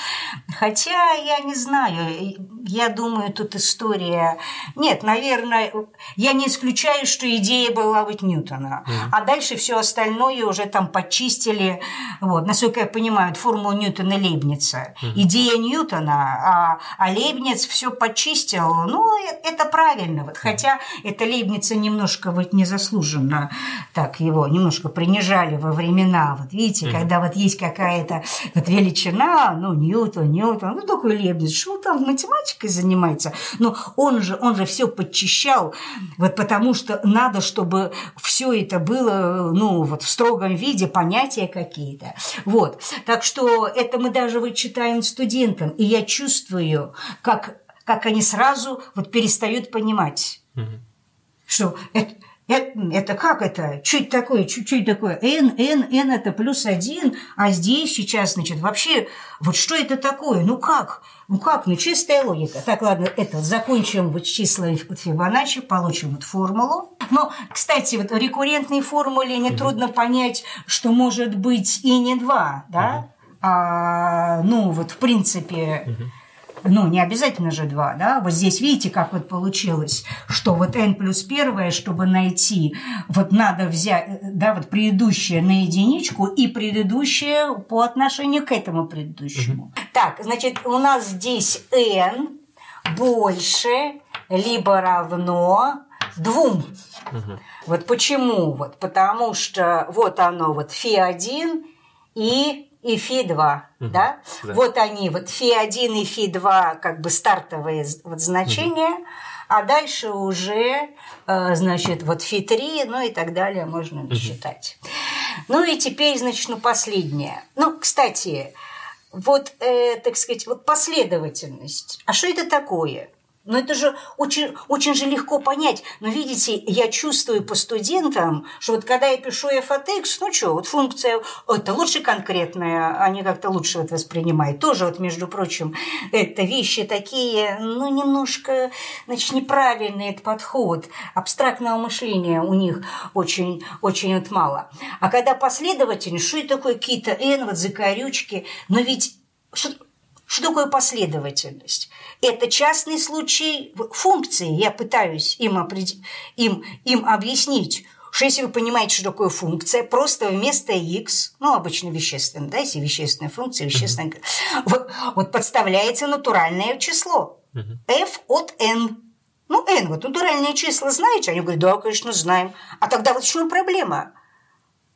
Speaker 2: Хотя, я не знаю, я думаю, тут история… Нет, наверное, я не исключаю, что идея была вот Ньютона. Mm-hmm. А дальше все остальное уже там почистили. Вот. Насколько я понимаю, формулу Ньютона-Лейбница. Mm-hmm. Идея Ньютона, а, а Лейбниц все почистил. Ну, это правильно. Вот. Хотя это Лейбница немножко вот незаслуженно так его немножко принижали во времена. Вот видите, mm-hmm. когда вот есть какая-то вот величина, ну, Ньютон, Ньютон, ну, такой Лейбниц, что там математикой занимается? Но он же, он же все подчищал, вот потому что надо, чтобы все это было, ну, вот в строгом виде, понятия какие-то. Вот. Так что это мы даже вот читаем студентам, и я чувствую, как, как они сразу вот перестают понимать, mm-hmm. что это, это, это как это? Чуть такое, чуть-чуть такое. N, N, N это плюс один, а здесь сейчас, значит, вообще, вот что это такое? Ну как? Ну как? Ну чистая логика. Так, ладно, это закончим вот числа Фибоначчи, получим вот формулу. Но, кстати, вот в рекуррентной формуле нетрудно mm-hmm. понять, что может быть и не два, да? Mm-hmm. А, ну, вот в принципе… Mm-hmm. Ну, не обязательно же два, да? Вот здесь видите, как вот получилось, что вот n плюс первое, чтобы найти, вот надо взять, да, вот предыдущее на единичку и предыдущее по отношению к этому предыдущему. Mm-hmm. Так, значит, у нас здесь n больше либо равно двум. Mm-hmm. Вот почему? Вот потому что вот оно, вот фи один и... и фи два, угу, да? да? Вот они, вот фи один и фи два как бы стартовые вот значения, угу. а дальше уже, значит, вот фи три, ну и так далее можно угу. считать. Ну и теперь, значит, ну последнее. Ну, кстати, вот, э, так сказать, вот последовательность. А что это такое? Ну, это же очень, очень же легко понять. Но, видите, я чувствую по студентам, что вот когда я пишу f от x, ну что, вот функция, это лучше конкретная, они как-то лучше вот воспринимают. Тоже вот, между прочим, это вещи такие, ну, немножко, значит, неправильный этот подход. Абстрактного мышления у них очень, очень вот мало. А когда последовательность, что это такое какие-то n, вот закорючки, но ведь… Что, Что такое последовательность? Это частный случай функции. Я пытаюсь им, опред... им, им объяснить, что если вы понимаете, что такое функция, просто вместо x, ну, обычно вещественная, да, если вещественная функция, вещественная, uh-huh. вот, вот подставляется натуральное число. Uh-huh. f от n. Ну, n, вот натуральные числа знаете? Они говорят, да, конечно, знаем. А тогда вот в чем проблема?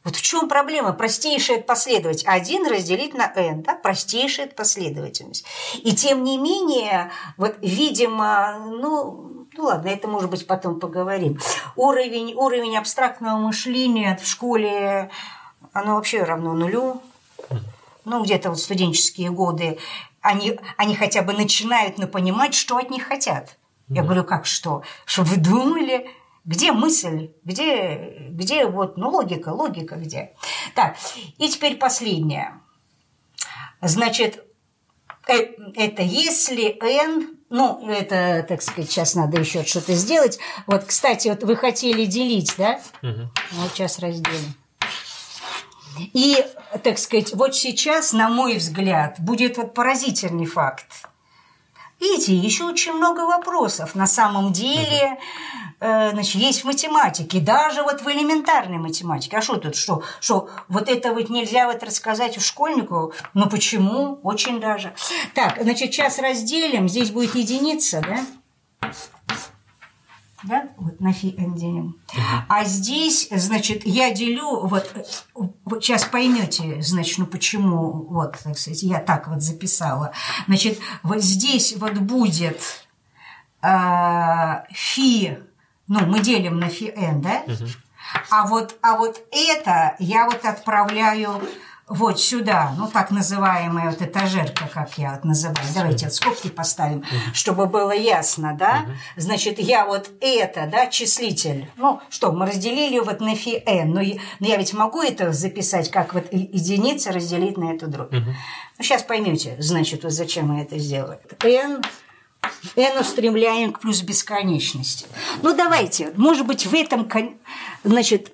Speaker 2: Вот в чем проблема? Простейшая последовательность. один разделить на n, да? Простейшая последовательность. И тем не менее, вот, видимо, ну, ну ладно, это, может быть, потом поговорим. Уровень, уровень абстрактного мышления в школе, оно вообще равно нулю. Ну, где-то вот студенческие годы, они, они хотя бы начинают ну, понимать, что от них хотят. Я говорю, как что? Что вы думали? Где мысль? Где, где вот, ну, логика, логика где? Так, и теперь последнее. Значит, это если n, ну, это, так сказать, сейчас надо еще что-то сделать. Вот, кстати, вот вы хотели делить, да? Угу. Вот сейчас разделим. И, так сказать, вот сейчас, на мой взгляд, будет вот поразительный факт. Видите, еще очень много вопросов на самом деле э, значит, есть в математике, даже вот в элементарной математике. А что тут, что, что вот это вот нельзя вот рассказать школьнику? Ну почему? Очень даже. Так, значит, сейчас разделим, здесь будет единица, да? Да? Вот на фи n делим. А здесь, значит, я делю, вот, вот сейчас поймете, значит, ну почему, вот, так сказать, я так вот записала. Значит, вот здесь вот будет э, фи, ну, мы делим на фи n, да? Угу. А вот, а вот это я вот отправляю вот сюда, ну, так называемая вот этажерка, как я вот называю. Давайте вот скобки поставим, uh-huh. чтобы было ясно, да? Uh-huh. Значит, я вот это, да, числитель. Ну, что, мы разделили вот на фи n, но я, но я ведь могу это записать, как вот единица разделить на эту дробь. Uh-huh. Ну, сейчас поймете, значит, вот зачем мы это сделали. n, n устремляем к плюс бесконечности. Ну, давайте, может быть, в этом, значит...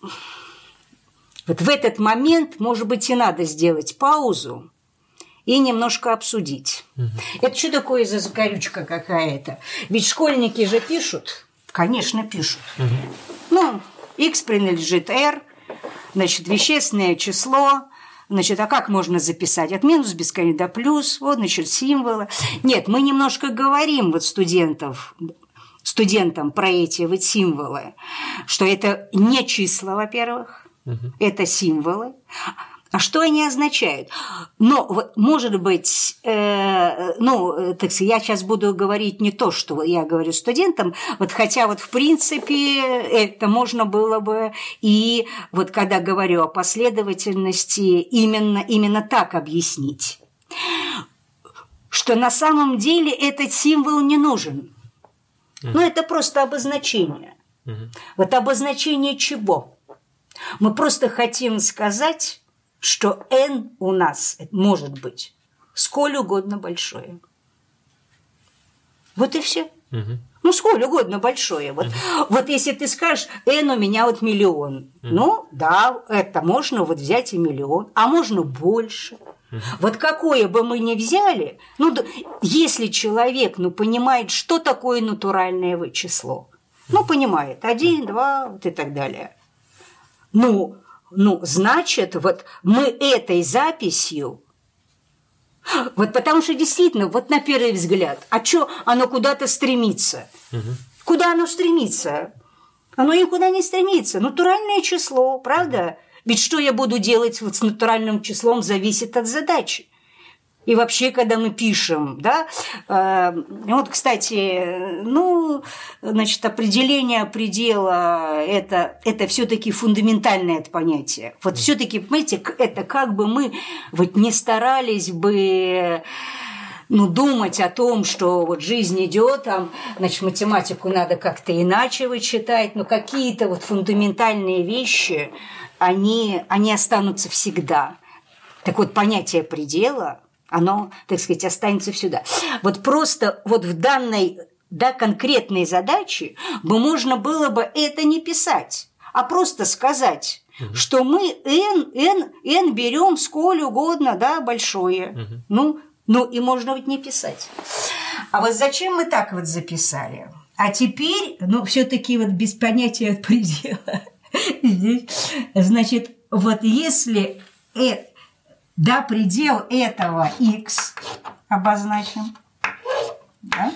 Speaker 2: Вот в этот момент, может быть, и надо сделать паузу и немножко обсудить. Угу. Это что такое за закорючка какая-то? Ведь школьники же пишут. Конечно, пишут. Угу. Ну, x принадлежит r, значит, вещественное число. Значит, а как можно записать? От минус бесконечности до плюс. Вот, значит, символы. Нет, мы немножко говорим вот студентов... студентам про эти вот символы, что это не числа, во-первых, Uh-huh. это символы. А что они означают? Но, вот, может быть, э, ну, так сказать, я сейчас буду говорить не то, что я говорю студентам, вот, хотя вот в принципе это можно было бы и вот когда говорю о последовательности, именно, именно так объяснить, что на самом деле этот символ не нужен. Uh-huh. Ну, это просто обозначение. Uh-huh. Вот обозначение чего? Мы просто хотим сказать, что n у нас может быть сколь угодно большое. Вот и все. Угу. Ну, сколь угодно большое. Вот, угу. вот если ты скажешь, n у меня вот миллион. Угу. Ну, да, это можно вот взять и миллион, а можно больше. Угу. Вот какое бы мы ни взяли, ну, если человек ну, понимает, что такое натуральное число, ну, понимает, один, два, вот и так далее. Ну, ну, значит, вот мы этой записью, вот потому что действительно, вот на первый взгляд, а что оно куда-то стремится? Угу. Куда оно стремится? Оно никуда не стремится. Натуральное число, правда? Ведь что я буду делать вот с натуральным числом, зависит от задачи. И вообще, когда мы пишем, да, э, вот, кстати, ну, значит, определение предела это, это все-таки фундаментальное понятие. Вот все-таки, понимаете, это как бы мы вот не старались бы ну, думать о том, что вот жизнь идет, там, значит, математику надо как-то иначе вычитать, но какие-то вот фундаментальные вещи, они, они останутся всегда. Так вот, понятие предела – оно, так сказать, останется всегда. Вот просто вот в данной да, конкретной задаче бы можно было бы это не писать, а просто сказать, угу. что мы n, n, n берем сколь угодно, да, большое. Угу. Ну, ну, и можно ведь не писать. А вот зачем мы так вот записали? А теперь, ну, все-таки вот без понятия предела. Значит, вот если... Да, предел этого x обозначим. Да?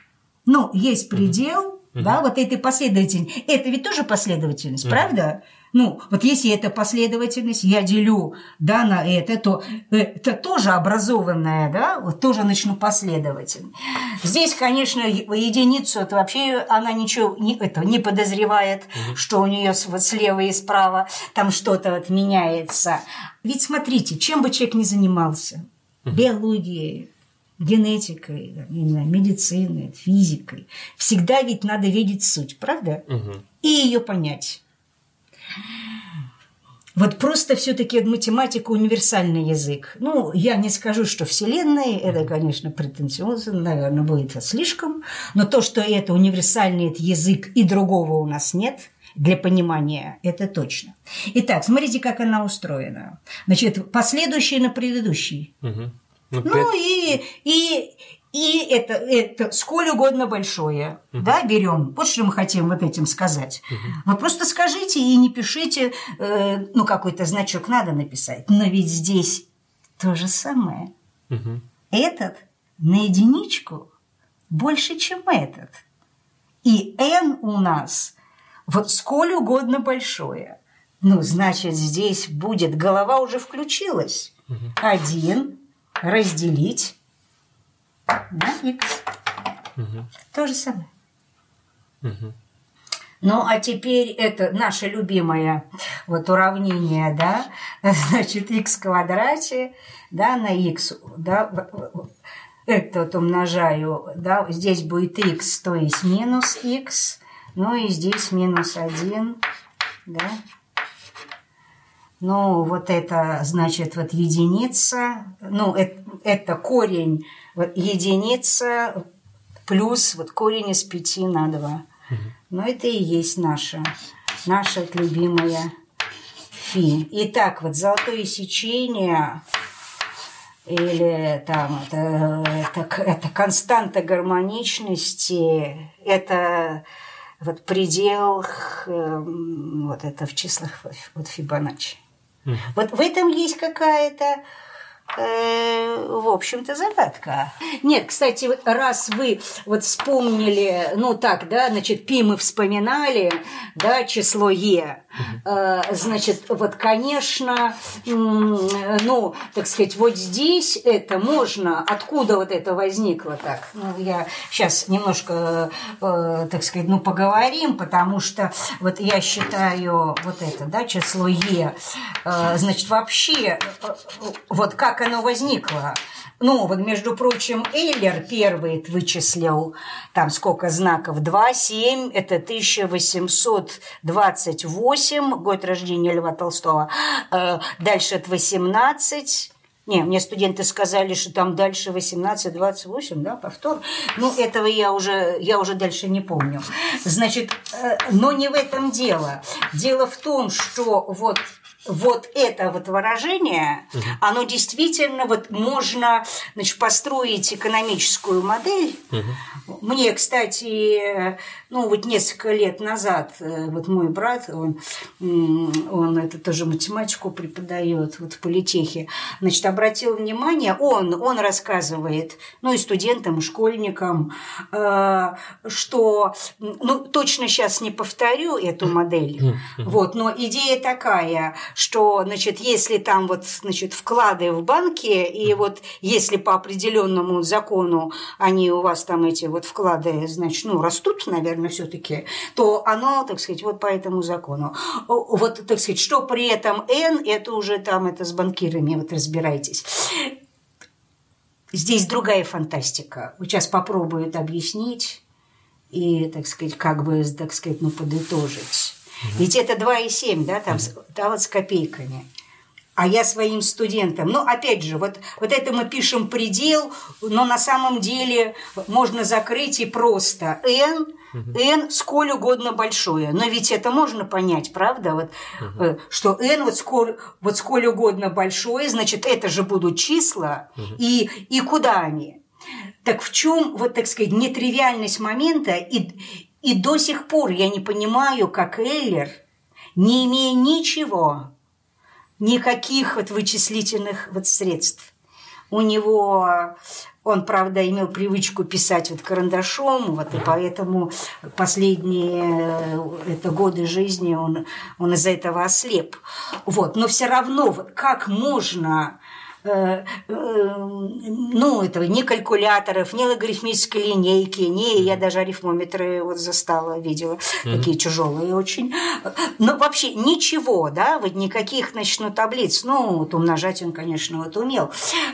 Speaker 2: Ну, есть предел, mm-hmm. да, вот этой последовательности. Это ведь тоже последовательность, mm-hmm. правда? Ну, вот если это последовательность, я делю, да, на это, то это тоже образованное, да, вот тоже начну последовательно. Здесь, конечно, единицу, это вообще она ничего не, это, не подозревает, угу. что у нее вот слева и справа там что-то вот меняется. Ведь смотрите, чем бы человек ни занимался, угу. биологией, генетикой, не знаю, медициной, физикой, всегда ведь надо видеть суть, правда? Угу. И ее понять. Вот просто все-таки математика универсальный язык. Ну, я не скажу, что Вселенная, это, конечно, претенциозно, наверное, будет слишком, но то, что это универсальный язык и другого у нас нет для понимания, это точно. Итак, смотрите, как она устроена. Значит, последующий на предыдущий. Угу. Ну, ну и, и, и это, это сколь угодно большое, uh-huh. да, берем. Вот что мы хотим вот этим сказать. Uh-huh. Вы просто скажите и не пишите, э, ну, какой-то значок надо написать. Но ведь здесь то же самое. Uh-huh. Этот на единичку больше, чем этот. И n у нас вот сколь угодно большое. Ну, значит, здесь будет, голова уже включилась. Uh-huh. Один разделить на х. Угу. То же самое. Угу. Ну, а теперь это наше любимое вот уравнение, да, значит, х в квадрате, да, на х, да, это вот умножаю, да, здесь будет х, то есть минус х, ну и здесь минус один, да. Ну, вот это, значит, вот единица, ну, это, это корень, вот единица плюс вот корень из пяти на два. Угу. Ну, это и есть наша, наша любимая фи. Итак, вот золотое сечение, или там, это, это, это константа гармоничности, это вот предел, вот это в числах вот Фибоначчи. Mm-hmm. Вот в этом есть какая-то, э, в общем-то, загадка. Нет, кстати, раз вы вот вспомнили, ну так, да, значит, пи мы вспоминали, да, число е, mm-hmm. э, значит, вот, конечно, э, ну, так сказать, вот здесь это можно, откуда вот это возникло так? Ну, я сейчас немножко, э, так сказать, ну, поговорим, потому что вот я считаю вот это, да, число е, э, значит, вообще, э, вот как оно возникло. Ну, вот, между прочим, Эйлер первый вычислил, там сколько знаков, два, семь, это тысяча восемьсот двадцать восемь, год рождения Льва Толстого, дальше это восемнадцать, не, мне студенты сказали, что там дальше восемнадцать двадцать восемь, да, повтор, ну, этого я уже, я уже дальше не помню. Значит, но не в этом дело. Дело в том, что вот Вот это вот выражение, угу. оно действительно вот можно, значит, построить экономическую модель. Угу. Мне, кстати, ну вот несколько лет назад вот мой брат, он, он это тоже математику преподает вот в политехе, значит, обратил внимание, он, он рассказывает, ну и студентам, и школьникам, что, ну точно сейчас не повторю эту модель, угу. вот, но идея такая, что, значит, если там вот, значит, вклады в банке, и вот если по определенному закону они у вас там эти вот вклады, значит, ну, растут, наверное, все-таки, то оно, так сказать, вот по этому закону. Вот, так сказать, что при этом N, это уже там, это с банкирами, вот разбирайтесь. Здесь другая фантастика. Вот сейчас попробуют объяснить и, так сказать, как бы, так сказать, ну, подытожить. Ведь это два и семь, да, там, да, вот с копейками. А я своим студентам, ну, опять же, вот, вот это мы пишем предел, но на самом деле можно закрыть и просто n, n сколь угодно большое. Но ведь это можно понять, правда, вот, uh-huh. что n вот сколь, вот сколь угодно большое, значит, это же будут числа, uh-huh. и, и куда они? Так в чем, вот, так сказать, нетривиальность момента, и И до сих пор я не понимаю, как Эйлер, не имея ничего, никаких вот вычислительных вот средств, у него Он, правда, имел привычку писать вот карандашом, вот, и поэтому последние это годы жизни он, он из-за этого ослеп. Вот. Но все равно, вот, как можно... ну, этого, ни калькуляторов, ни логарифмической линейки, ни, я даже арифмометры вот застала, видела, mm-hmm. такие тяжелые очень. Но вообще ничего, да, вот никаких, значит, ну, таблиц, ну, вот умножать он, конечно, вот умел.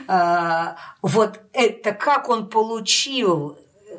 Speaker 2: Вот это как он получил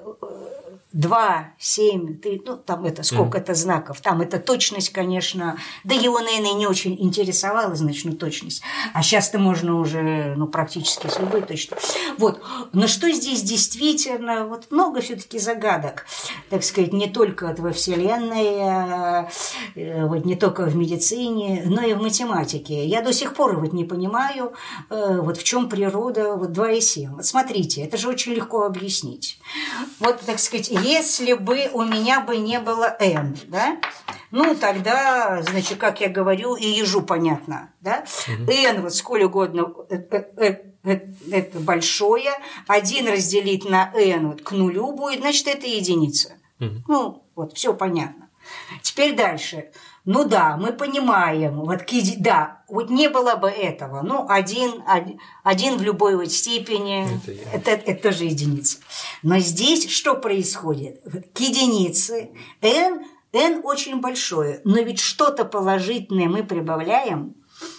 Speaker 2: два, семь, три, ну, там это, сколько mm. это знаков, там это точность, конечно, да его, наверное, не очень интересовала, значит, ну, точность, а сейчас-то можно уже, ну, практически с любой точностью. Вот, но что здесь действительно, вот много все-таки загадок, так сказать, не только вот во Вселенной, вот не только в медицине, но и в математике. Я до сих пор вот не понимаю, вот в чем природа вот два и семь. Вот смотрите, это же очень легко объяснить. Вот, так сказать, если бы у меня бы не было n, да, ну, тогда, значит, как я говорю, и ежу понятно, да, угу. n вот сколь угодно, это большое, один разделить на n вот к нулю будет, значит, это единица. Угу. Ну, вот, все понятно. Теперь дальше. Ну да, мы понимаем, вот, да, вот не было бы этого, ну, один, один, один в любой вот степени, это, это, это тоже единица. Но здесь что происходит? К единице n, n очень большое, но ведь что-то положительное мы прибавляем,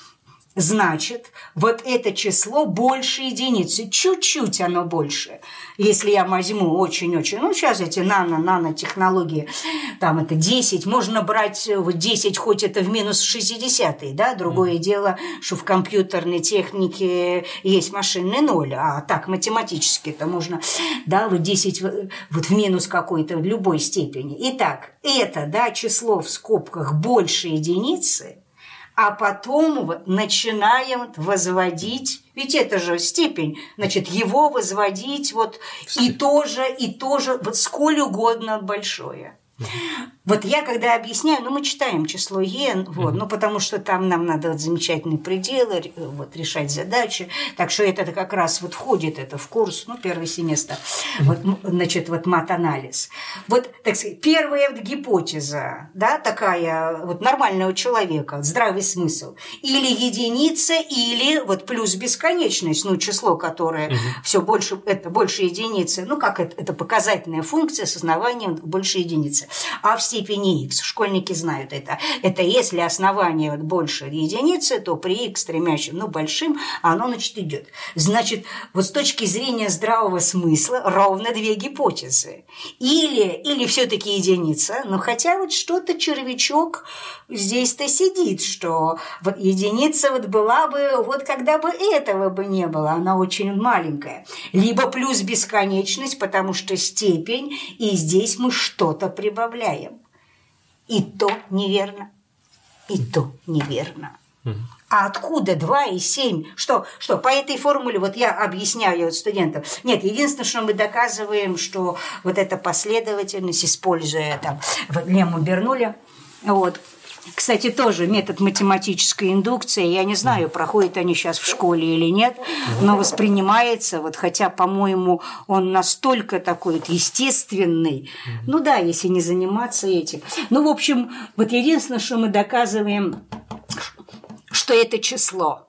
Speaker 2: значит, вот это число больше единицы, чуть-чуть оно больше. Если я возьму очень-очень, ну, сейчас эти нано-нанотехнологии, там это десять, можно брать вот десять, хоть это в минус шестьдесят, да, другое mm. дело, что в компьютерной технике есть машинный ноль, а так математически это можно, да, вот десять вот в минус какой-то в любой степени. Итак, это, да, число в скобках больше единицы, а потом начинаем возводить, ведь это же степень, значит, его возводить вот и тоже, и тоже, вот сколь угодно большое. Вот я когда объясняю, ну, мы читаем число n, вот, ну, потому что там нам надо вот замечательные пределы, вот, решать задачи, так что это как раз вот входит это в курс, ну, первый семестр, вот, значит, вот мат-анализ. Вот, так сказать, первая вот гипотеза, да, такая вот нормального человека, здравый смысл, или единица, или вот плюс бесконечность, ну, число, которое угу. все больше, это больше единицы, ну, как это, это показательная функция с основанием больше единицы. А в степени x, школьники знают это, это если основание вот больше единицы, то при x стремящем, ну, большим, оно, значит, идет. Значит, вот с точки зрения здравого смысла ровно две гипотезы. Или, или все-таки единица, но хотя вот что-то червячок здесь-то сидит, что вот единица вот была бы, вот когда бы этого бы не было, она очень маленькая. Либо плюс бесконечность, потому что степень, и здесь мы что-то прибавляем. И то неверно, и то неверно. Угу. А откуда два и семь? Что, что, по этой формуле, вот я объясняю вот студентам. Нет, единственное, что мы доказываем, что вот эта последовательность, используя там вот лемму Бернулли, вот. Кстати, тоже метод математической индукции, я не знаю, проходят они сейчас в школе или нет, но воспринимается, вот, хотя, по-моему, он настолько такой вот естественный, ну да, если не заниматься этим. Ну, в общем, вот единственное, что мы доказываем, что это число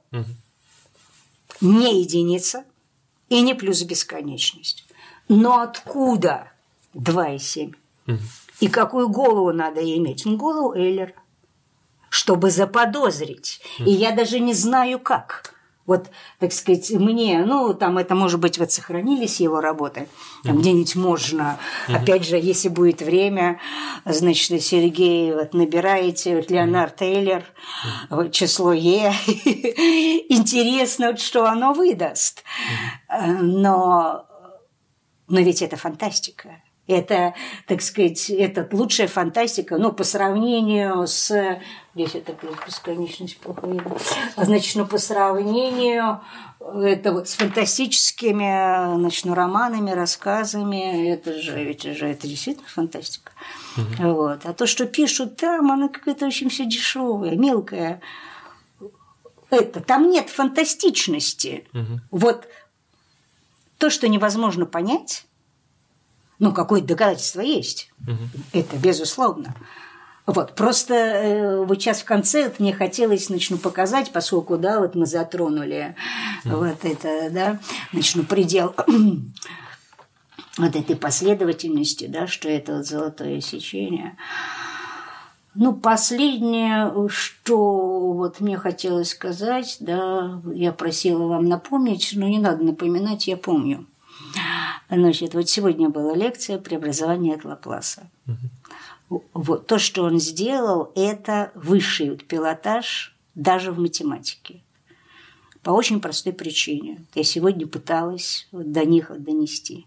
Speaker 2: не единица и не плюс бесконечность. Но откуда два и семь? И какую голову надо иметь? Ну, голову Эйлера, чтобы заподозрить. И я даже не знаю, как. Вот, так сказать, мне, ну, там это, может быть, вот сохранились его работы, там mm-hmm. где-нибудь можно, mm-hmm. опять же, если будет время, значит, Сергей, вот набираете, вот Леонард Эйлер, mm-hmm. вот, число Е, интересно, вот, что оно выдаст. Mm-hmm. Но, но ведь это фантастика. Это, так сказать, это лучшая фантастика, ну, по сравнению с... Здесь это плюс бесконечность плохо видно. Значит, ну, по сравнению это вот с фантастическими, значит, ну, романами, рассказами, это же, это же это действительно фантастика. Угу. Вот. А то, что пишут там, оно какое-то очень все дешевое, мелкое. Это, там нет фантастичности. Угу. Вот. то, что невозможно понять, ну, какое-то доказательство есть, угу. Это безусловно. Вот, просто э, вот сейчас в конце вот, мне хотелось, начну показать, поскольку, да, вот мы затронули mm. вот это, да, начну предел вот этой последовательности, да, что это вот золотое сечение. Ну, последнее, что вот мне хотелось сказать, да, я просила вам напомнить, но не надо напоминать, я помню. Значит, вот сегодня была лекция «Преобразование от Лапласа». Mm-hmm. Вот то, что он сделал, это высший пилотаж даже в математике. По очень простой причине. Я сегодня пыталась вот до них донести.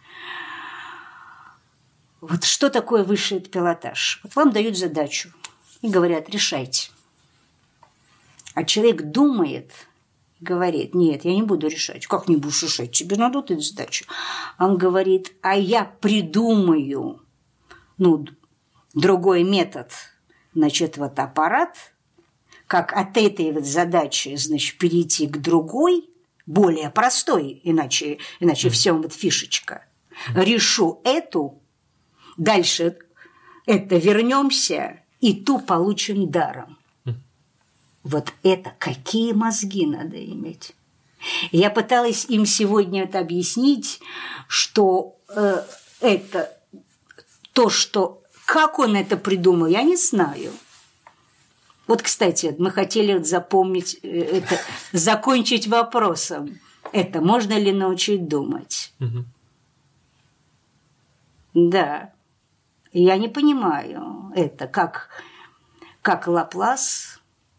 Speaker 2: Вот что такое высший пилотаж? Вот вам дают задачу и говорят, решайте. А человек думает, говорит, нет, я не буду решать. Как не будешь решать? Тебе надо эту задачу. Он говорит, а я придумаю, ну, другой метод, значит, вот аппарат, как от этой вот задачи, значит, перейти к другой, более простой, иначе, иначе все вот фишечка. Решу эту, дальше это вернемся и ту получим даром. Вот это какие мозги надо иметь. Я пыталась им сегодня это объяснить, что э, это то, что как он это придумал, я не знаю. Вот, кстати, мы хотели запомнить, это, закончить вопросом. Это можно ли научить думать? Угу. Да. Я не понимаю это, как, как Лаплас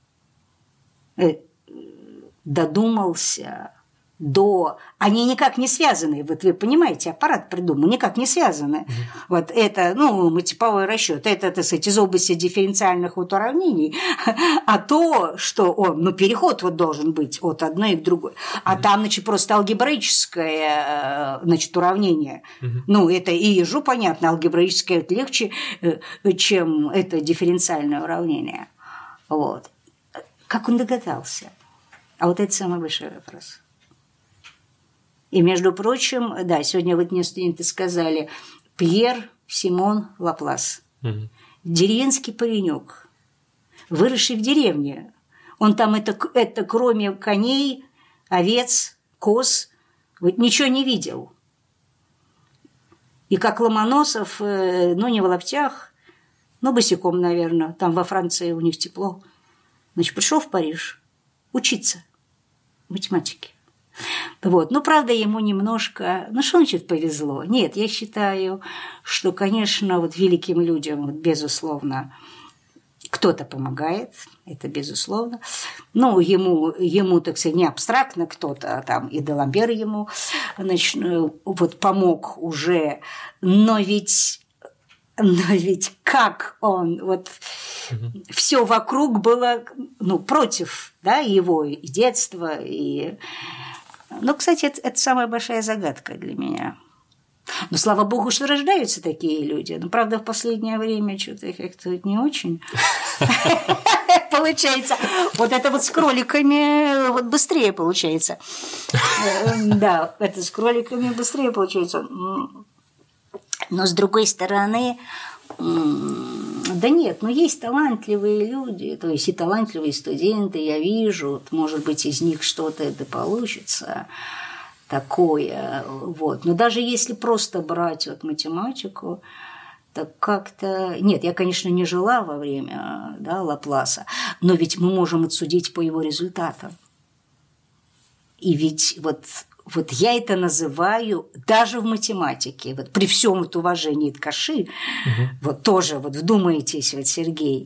Speaker 2: додумался до... Они никак не связаны. Вот вы понимаете, аппарат придумал, никак не связаны. Mm-hmm. Вот это, ну, типовой расчет, это, так сказать, из области дифференциальных вот уравнений, а то, что он, ну, переход вот должен быть от одной к другой. А mm-hmm. там, значит, просто алгебраическое, значит, уравнение. Mm-hmm. Ну, это и ежу понятно, алгебраическое это легче, чем это дифференциальное уравнение. Вот. Как он догадался? А вот это самый большой вопрос. И, между прочим, да, сегодня вот мне студенты сказали, Пьер Симон Лаплас, угу. Деревенский паренек, выросший в деревне. Он там это, это кроме коней, овец, коз, вот ничего не видел. И как Ломоносов, ну, не в лаптях, но босиком, наверное, там во Франции у них тепло. Значит, пришел в Париж учиться математике. Вот. Ну, правда, ему немножко... Ну, что значит повезло? Нет, я считаю, что, конечно, вот великим людям, вот, безусловно, кто-то помогает, это безусловно. Ну, ему, ему, так сказать, не абстрактно кто-то, а там и Даламбер ему, значит, вот помог уже, но ведь... Но ведь как он, вот угу. все вокруг было, ну, против, да, его и детства, и... Ну, кстати, это, это самая большая загадка для меня. Но слава богу, что рождаются такие люди. Но, правда, в последнее время что-то как-то не очень получается. Вот это вот с кроликами вот быстрее получается. Да, это с кроликами быстрее получается. Но, с другой стороны, да нет, ну есть талантливые люди, то есть и талантливые студенты, я вижу, вот, может быть, из них что-то это получится такое, вот. Но даже если просто брать вот математику, так как-то... Нет, я, конечно, не жила во время, да, Лапласа, но ведь мы можем отсудить по его результатам. И ведь вот... Вот я это называю даже в математике, вот при всем вот уважении к Каши, угу. вот тоже, вот вдумайтесь, вот, Сергей,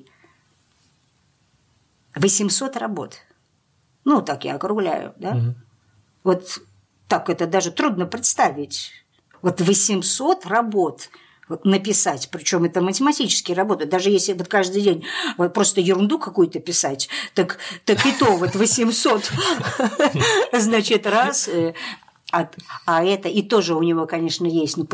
Speaker 2: восемьсот работ, ну, так я округляю, да, угу. вот так это даже трудно представить, вот восемьсот работ вот написать, причем это математические работы, даже если вот каждый день вот просто ерунду какую-то писать, так, так и то вот восемьсот, значит, раз, а, а это и тоже у него, конечно, есть, ну,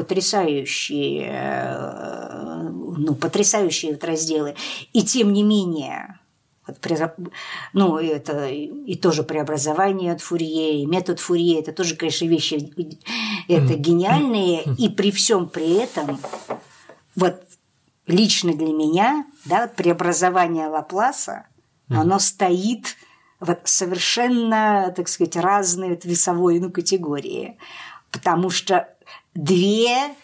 Speaker 2: потрясающие, ну, потрясающие вот разделы, и тем не менее, Ну, это и тоже преобразование от Фурье, и метод Фурье, это тоже, конечно, вещи это гениальные, и при всем при этом, вот лично для меня, да, преобразование Лапласа, оно стоит в совершенно, так сказать, разной вот весовой ну, категории, потому что две,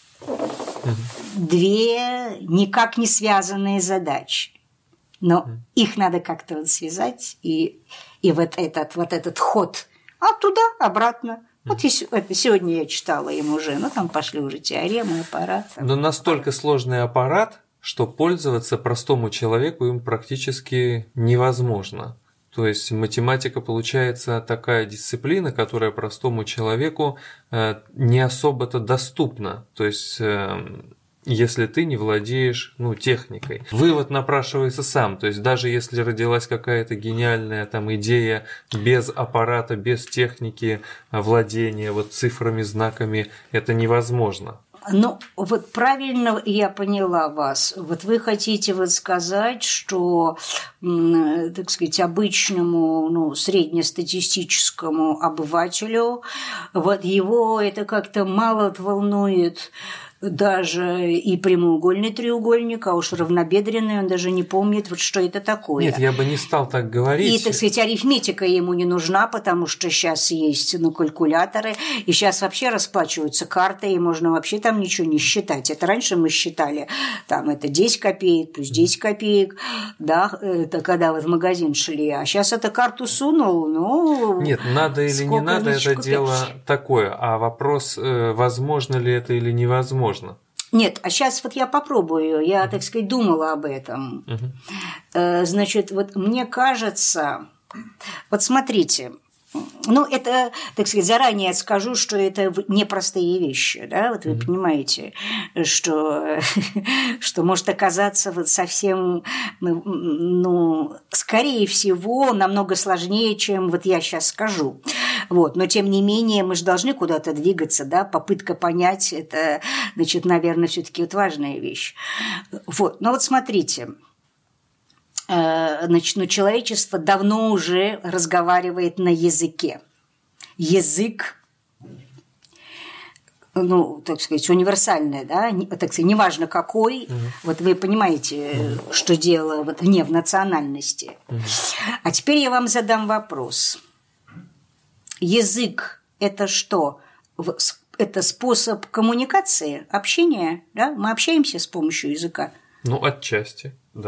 Speaker 2: две никак не связанные задачи. Но mm. их надо как-то вот связать, и, и вот, этот, вот этот ход, а туда, обратно. Mm. Вот и, это, сегодня я читала им уже, ну там пошли уже теоремы, аппарат.
Speaker 1: Но настолько сложный аппарат, что пользоваться простому человеку им практически невозможно. То есть математика получается такая дисциплина, которая простому человеку э, не особо-то доступна. То есть... Э, если ты не владеешь ну, техникой. Вывод напрашивается сам. То есть даже если родилась какая-то гениальная там, идея без аппарата, без техники владения вот, цифрами, знаками, это невозможно.
Speaker 2: Ну, вот правильно я поняла вас. Вот вы хотите вот сказать, что, так сказать, обычному, ну, среднестатистическому обывателю вот его это как-то мало волнует, даже и прямоугольный треугольник, а уж равнобедренный, он даже не помнит, вот что это такое.
Speaker 1: Нет, я бы не стал так говорить.
Speaker 2: И, так сказать, арифметика ему не нужна, потому что сейчас есть ну, калькуляторы, и сейчас вообще расплачиваются карты, и можно вообще там ничего не считать. Это раньше мы считали, там, это десять копеек, плюс десять копеек, да, это когда вы в магазин шли, а сейчас это карту сунул, ну...
Speaker 1: Нет, надо или не надо, это купить? Дело такое, а вопрос, возможно ли это или невозможно.
Speaker 2: Нет, а сейчас вот я попробую, я, так сказать, думала об этом. Uh-huh. Значит, вот мне кажется, вот смотрите, ну, это, так сказать, заранее скажу, что это непростые вещи, да, вот вы uh-huh. понимаете, что, что может оказаться вот совсем, ну, скорее всего, намного сложнее, чем вот я сейчас скажу. Вот, но тем не менее мы же должны куда-то двигаться, да, попытка понять, это, значит, наверное, все-таки вот важная вещь. Вот, но вот смотрите, значит, ну, человечество давно уже разговаривает на языке. Язык, ну, так сказать, универсальный, да, так сказать, неважно какой, угу. вот вы понимаете, угу. что дело вот не в национальности. Угу. А теперь я вам задам вопрос. Язык – это что? Это способ коммуникации, общения, да? Мы общаемся с помощью языка.
Speaker 1: Ну, отчасти, да.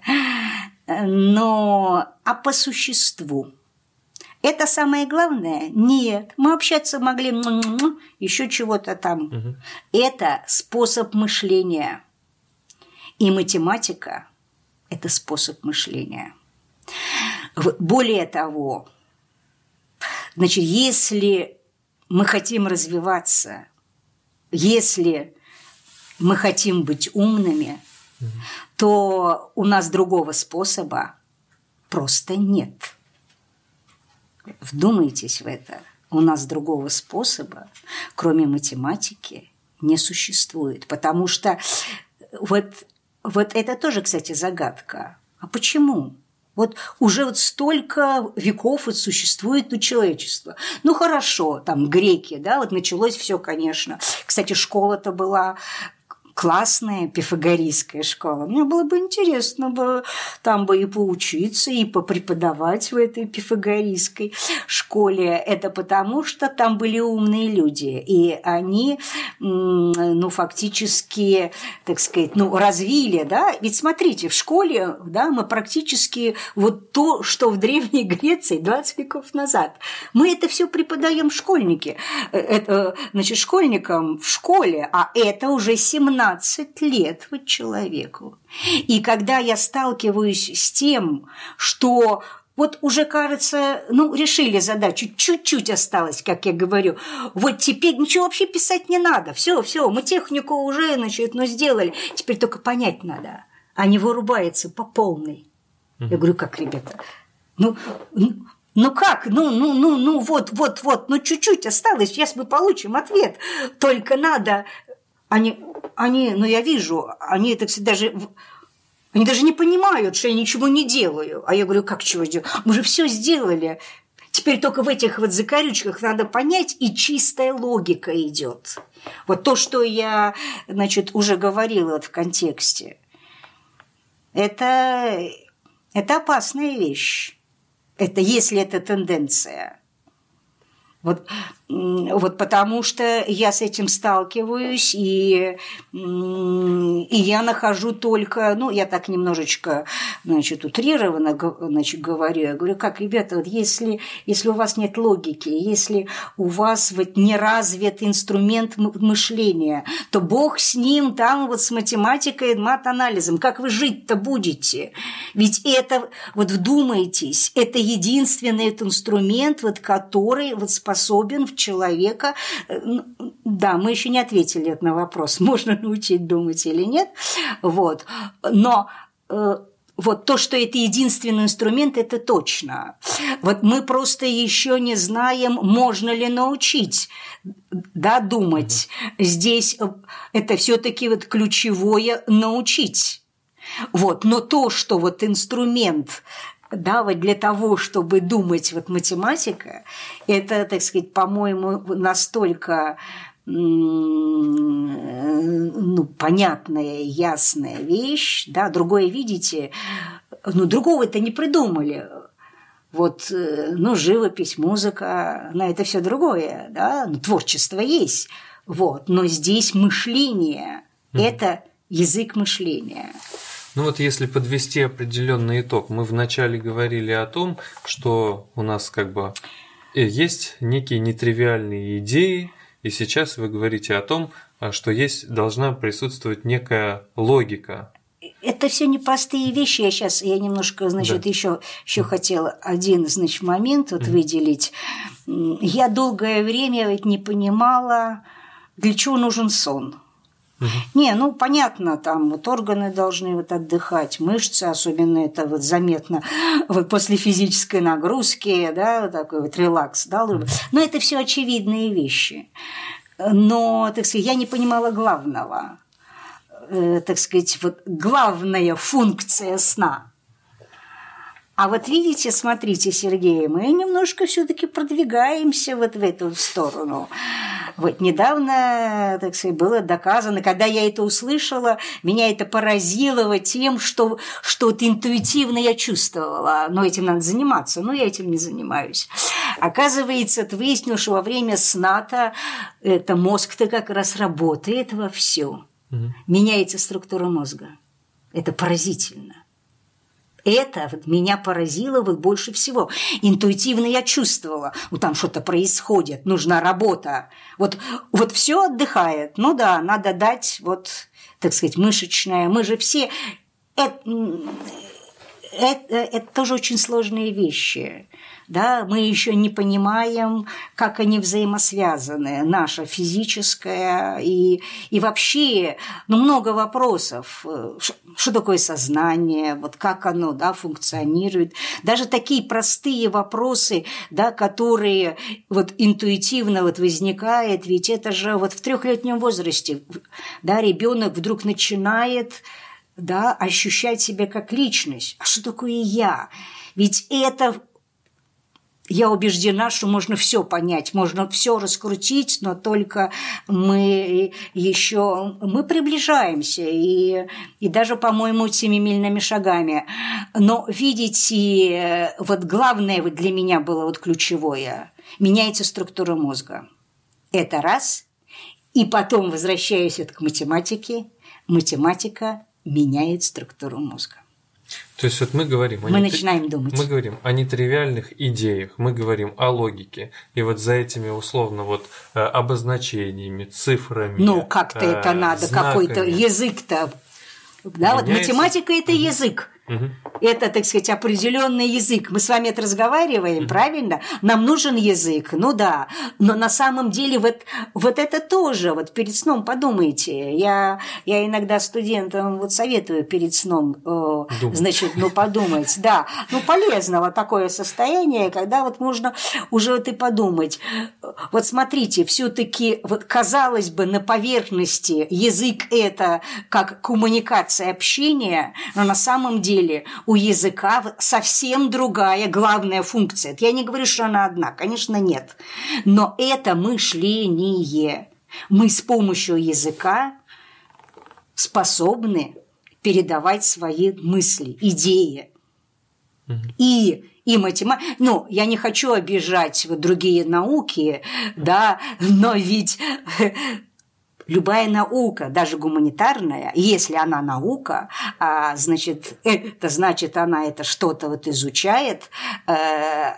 Speaker 2: Но, а по существу? Это самое главное? Нет. Мы общаться могли еще чего-то там. Угу. Это способ мышления. И математика – это способ мышления. Более того, значит, если мы хотим развиваться, если мы хотим быть умными, mm-hmm. то у нас другого способа просто нет. Вдумайтесь в это. У нас другого способа, кроме математики, не существует. Потому что вот, вот это тоже, кстати, загадка. А почему? Вот уже вот столько веков вот существует ну, человечество. Ну, хорошо, там греки, да, вот началось все, конечно. Кстати, школа-то была классная пифагорейская школа. Мне было бы интересно бы там бы и поучиться, и попреподавать в этой пифагорейской школе. Это потому, что там были умные люди, и они, ну, фактически, так сказать, ну, развили, да. Ведь смотрите, в школе, да, мы практически вот то, что в Древней Греции двадцать веков назад. Мы это все преподаем школьники. Это, значит, школьникам в школе, а это уже семнадцать лет вот человеку. И когда я сталкиваюсь с тем, что вот уже, кажется, ну, решили задачу, чуть-чуть осталось, как я говорю, вот теперь ничего вообще писать не надо, все, все, мы технику уже, значит, ну, сделали, теперь только понять надо, а не вырубается по полной. Я говорю, как, ребята, ну... Ну как? Ну, ну, ну, ну, вот, вот, вот, ну чуть-чуть осталось, сейчас мы получим ответ. Только надо... Они, они, ну я вижу, они, так сказать, даже Они даже не понимают, что я ничего не делаю. А я говорю, как чего делаю? Мы же все сделали. Теперь только в этих вот закорючках надо понять, и чистая логика идет. Вот то, что я, значит, уже говорила вот в контексте, это, это опасная вещь. Это если это тенденция. Вот, вот потому что я с этим сталкиваюсь, и, и я нахожу только, ну, я так немножечко, значит, утрированно, значит, говорю, я говорю, как, ребята, вот если, если у вас нет логики, если у вас вот не развит инструмент мышления, то Бог с ним, там вот с математикой, мат-анализом, как вы жить-то будете? Ведь это, вот вдумайтесь, это единственный этот инструмент, вот, который вот способен в человека... Да, мы еще не ответили на вопрос, можно научить думать или нет. Вот. Но э, вот то, что это единственный инструмент, это точно. Вот мы просто еще не знаем, можно ли научить, да, думать. Mm-hmm. Здесь это все-таки вот ключевое научить. Вот. Но то, что вот инструмент... Да, вот для того, чтобы думать вот математика, это, так сказать, по-моему, настолько ну, понятная, ясная вещь, да, другое, видите, ну, другого это не придумали. Вот, ну, живопись, музыка, ну, это все другое, да, ну, творчество есть, вот, но здесь мышление, mm-hmm. это язык мышления.
Speaker 1: Ну вот если подвести определенный итог, мы вначале говорили о том, что у нас как бы есть некие нетривиальные идеи, и сейчас вы говорите о том, что есть, должна присутствовать некая логика.
Speaker 2: Это все непростые вещи. Я сейчас я немножко, значит, да. еще, еще хотела один, значит, момент вот mm-hmm. выделить. Я долгое время ведь не понимала, для чего нужен сон. Угу. Не, ну понятно, там вот органы должны вот отдыхать, мышцы, особенно это вот заметно вот после физической нагрузки, да, вот такой вот релакс, да, угу. Но это все очевидные вещи. Но, так сказать, я не понимала главного, э, так сказать, вот главная функция сна. А вот видите, смотрите, Сергей, мы немножко все-таки продвигаемся вот в эту сторону. Вот недавно, так сказать, было доказано, когда я это услышала, меня это поразило вот тем, что, что вот интуитивно я чувствовала. Но этим надо заниматься, но я этим не занимаюсь. Оказывается, это выяснилось, что во время сна-то это мозг-то как раз работает вовсю. Угу. Меняется структура мозга. Это поразительно. Это вот меня поразило вот больше всего. Интуитивно я чувствовала, вот там что-то происходит, нужна работа. Вот, вот все отдыхает. Ну да, надо дать, вот, так сказать, мышечное. Мы же все... Это, это, это тоже очень сложные вещи. Да, мы еще не понимаем, как они взаимосвязаны, наша физическая и, и вообще, ну, много вопросов, что такое сознание, вот как оно, да, функционирует, даже такие простые вопросы, да, которые вот интуитивно вот возникают, ведь это же вот в трехлетнем возрасте, да, ребенок вдруг начинает, да, ощущать себя как личность. А что такое я? Ведь это... Я убеждена, что можно все понять, можно все раскрутить, но только мы еще мы приближаемся, и, и даже, по-моему, семимильными шагами. Но, видите, вот главное вот для меня было вот ключевое – меняется структура мозга. Это раз. И потом возвращаюсь вот к математике. Математика меняет структуру мозга.
Speaker 1: То есть вот мы говорим,
Speaker 2: мы о начинаем нетри... думать.
Speaker 1: Мы говорим о нетривиальных идеях, мы говорим о логике, и вот за этими условно вот обозначениями, цифрами.
Speaker 2: Ну как-то э, это надо, знаками. Какой-то язык-то. Да, вот математика – это язык.
Speaker 1: Угу.
Speaker 2: Это, так сказать, определенный язык. Мы с вами это разговариваем, угу. правильно? Нам нужен язык, ну да. Но на самом деле вот, вот это тоже, вот перед сном подумайте. Я, я иногда студентам вот советую перед сном, э, значит, ну подумать. Да, ну полезно вот такое состояние, когда вот можно уже вот и подумать. Вот смотрите, все-таки вот казалось бы на поверхности язык это как коммуникация, общение, но на самом деле у языка совсем другая главная функция. Я не говорю, что она одна, конечно, нет. Но это мышление. Мы с помощью языка способны передавать свои мысли, идеи. Mm-hmm. И, и математика... Ну, я не хочу обижать вот другие науки, да, но ведь... Любая наука, даже гуманитарная, если она наука, а, значит, это значит, она это что-то вот изучает, э,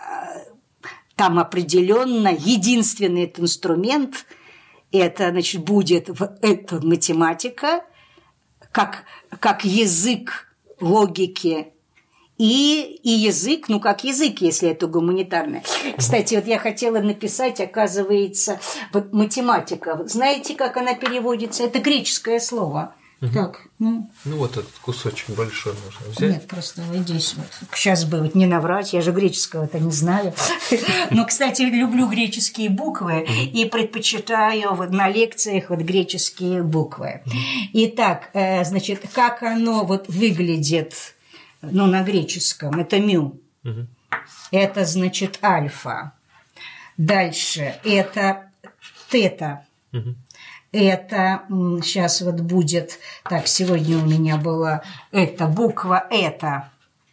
Speaker 2: там определенно единственный этот инструмент, это, значит, будет это математика, как, как язык логики, И, и язык, ну как язык, если это гуманитарное. Кстати, вот я хотела написать, оказывается, вот математика. Знаете, как она переводится? Это греческое слово. Угу. Так, ну.
Speaker 1: ну вот этот кусочек большой можно взять.
Speaker 2: Нет, просто вот здесь вот. Сейчас бы вот не наврать, я же греческого-то не знаю. Но, кстати, люблю греческие буквы и предпочитаю вот на лекциях вот греческие буквы. Итак, значит, как оно вот выглядит, ну, на греческом, это мю. Угу. Это, значит, альфа. Дальше это тета. Угу. Это сейчас вот будет... Так, сегодня у меня была эта буква «это».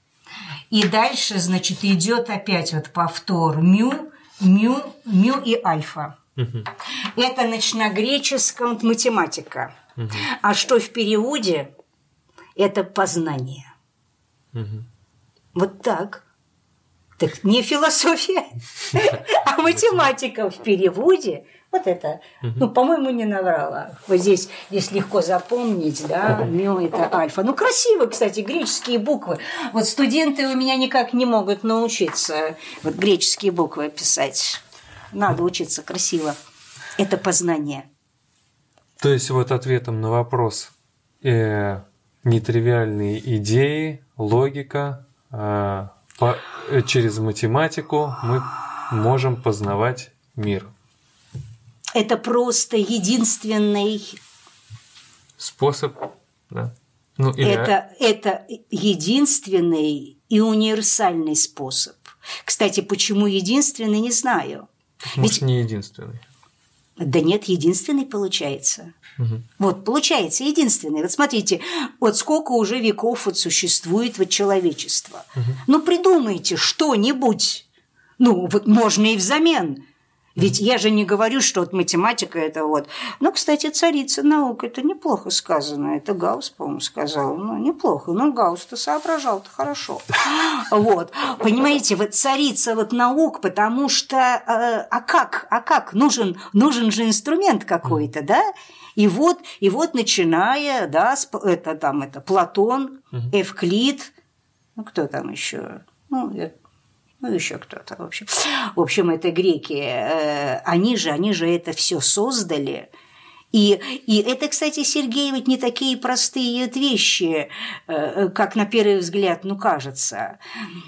Speaker 2: И дальше, значит, идет опять вот повтор мю, мю, мю и альфа. Угу. Это, значит, на греческом математика. Угу. А что в переводе? Это познание. Угу. Вот так. Так не философия, а математика в переводе. Вот это. Ну, по-моему, не наврала. Вот здесь, здесь легко запомнить, да, мю это альфа. Ну, красиво, кстати, греческие буквы. Вот студенты у меня никак не могут научиться вот греческие буквы писать. Надо учиться красиво. Это познание.
Speaker 1: То есть вот ответом на вопрос э, нетривиальные идеи, логика, э, по, э, через математику мы можем познавать мир.
Speaker 2: Это просто единственный
Speaker 1: способ, да? Ну, или...
Speaker 2: это, это единственный и универсальный способ. Кстати, почему единственный, не знаю.
Speaker 1: Может,
Speaker 2: Ведь...
Speaker 1: не единственный.
Speaker 2: Да нет, единственный получается. Угу. Вот, получается, единственный. Вот смотрите, вот сколько уже веков вот существует вот человечество. Угу. Ну, придумайте что-нибудь. Ну, вот можно и взамен. Ведь я же не говорю, что вот математика – это вот… Ну, кстати, царица наук – это неплохо сказано. Это Гаусс, по-моему, сказал. Ну, неплохо. Ну, Гаусс-то соображал-то хорошо. Вот. Понимаете, вот царица вот наук, потому что… Э, а как? А как? Нужен, нужен же инструмент какой-то, да? И вот, и вот начиная, да, это там это Платон, Эвклид, ну, кто там еще? Ну, я… Ну, еще кто-то, в общем. В общем, это греки. Они же, они же это все создали. И, и это, кстати, Сергей, ведь не такие простые вещи, как на первый взгляд, ну, кажется.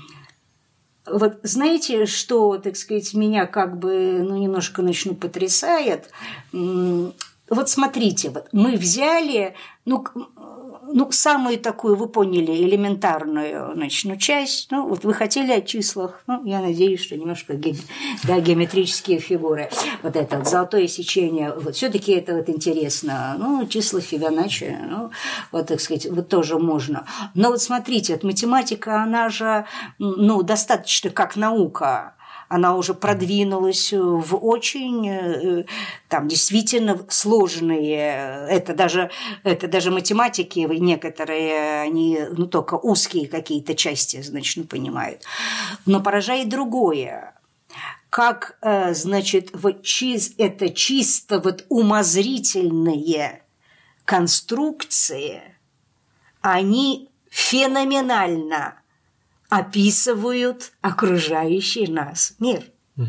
Speaker 2: Вот знаете, что, так сказать, меня как бы, ну, немножко начну потрясает? Вот смотрите, вот мы взяли, ну, ну, самую такую, вы поняли, элементарную, значит, ну, часть, ну, вот вы хотели о числах, ну, я надеюсь, что немножко ге... да, геометрические фигуры, вот это вот золотое сечение, вот все-таки это вот интересно, ну, числа Фибоначчи, ну, вот, так сказать, вот тоже можно. Но вот смотрите, вот математика, она же, ну, достаточно как наука, она уже продвинулась в очень, там, действительно сложные, это даже, это даже математики некоторые, они, ну, только узкие какие-то части, значит, ну, понимают. Но поражает другое. Как, значит, вот чиз, это чисто вот умозрительные конструкции, они феноменально описывают окружающий нас мир. Угу.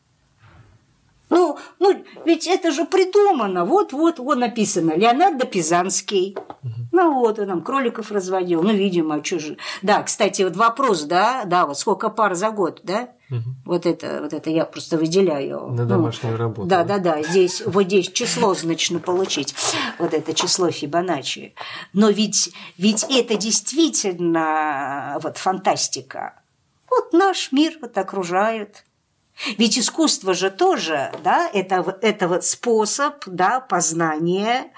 Speaker 2: Ну, ну, ведь это же придумано. Вот-вот, вот написано. Леонардо Пизанский. Угу. Ну, вот он там кроликов разводил. Ну, видимо, а что же... Да, кстати, вот вопрос, да, да, вот сколько пар за год, да? Угу. Вот это, вот это я просто выделяю.
Speaker 1: На домашнюю ну, работу.
Speaker 2: Да, да, да. Здесь, вот здесь число значно получить. Вот это число Фибоначчи. Но ведь, ведь это действительно вот фантастика. Вот наш мир вот окружает. Ведь искусство же тоже, да, это, это вот способ, да, познания,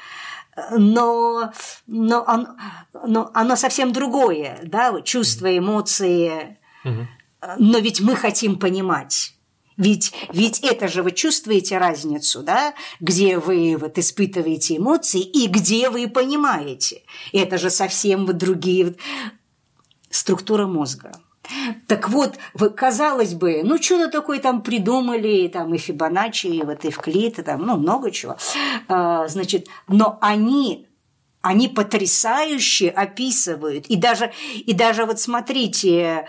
Speaker 2: но, но, он, но оно совсем другое, да, чувства, эмоции. Угу. Но ведь мы хотим понимать. Ведь, ведь это же вы чувствуете разницу, да, где вы вот испытываете эмоции и где вы понимаете. Это же совсем вот другие структуры мозга. Так вот, казалось бы, ну что-то такое там придумали, там и Фибоначчи, и вот Эвклид, и там, ну много чего, а, значит, но они, они потрясающе описывают, и даже, и даже вот смотрите,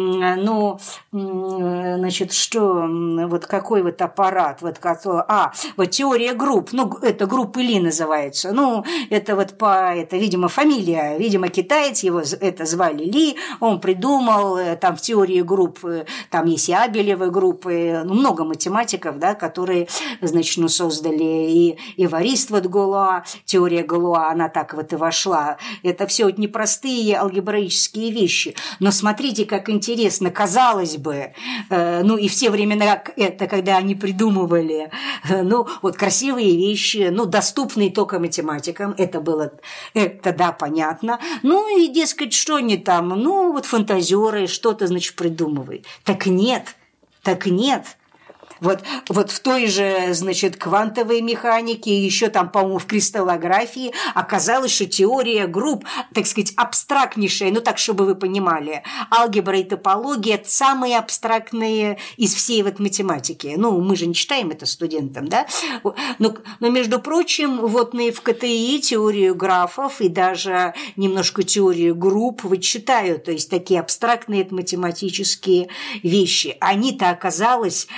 Speaker 2: ну, значит, что, вот какой вот аппарат, вот который, а, вот теория групп, ну, это группы Ли называется, ну, это вот по, это, видимо, фамилия, видимо, китаец, его это звали Ли, он придумал, там в теории групп, там есть и Абелевы группы, ну, много математиков, да, которые, значит, ну, создали и Эварист вот Галуа, теория Галуа, она так вот и вошла. Это все вот непростые алгебраические вещи. Но смотрите, как интересно, казалось бы, э, ну и в те времена, это когда они придумывали, э, ну вот красивые вещи, ну доступные только математикам, это было, это да, понятно. Ну и, дескать, что они там, ну вот фантазеры что-то, значит, придумывают. Так нет, так нет. Вот, вот в той же, значит, квантовой механике, еще там, по-моему, в кристаллографии оказалось, что теория групп, так сказать, абстрактнейшая, ну так, чтобы вы понимали, алгебра и топология – это самые абстрактные из всей вот математики. Ну, мы же не читаем это студентам, да? Но, но между прочим, вот на в ка тэ и теорию графов и даже немножко теорию групп вот читают, то есть такие абстрактные математические вещи. Они-то оказалось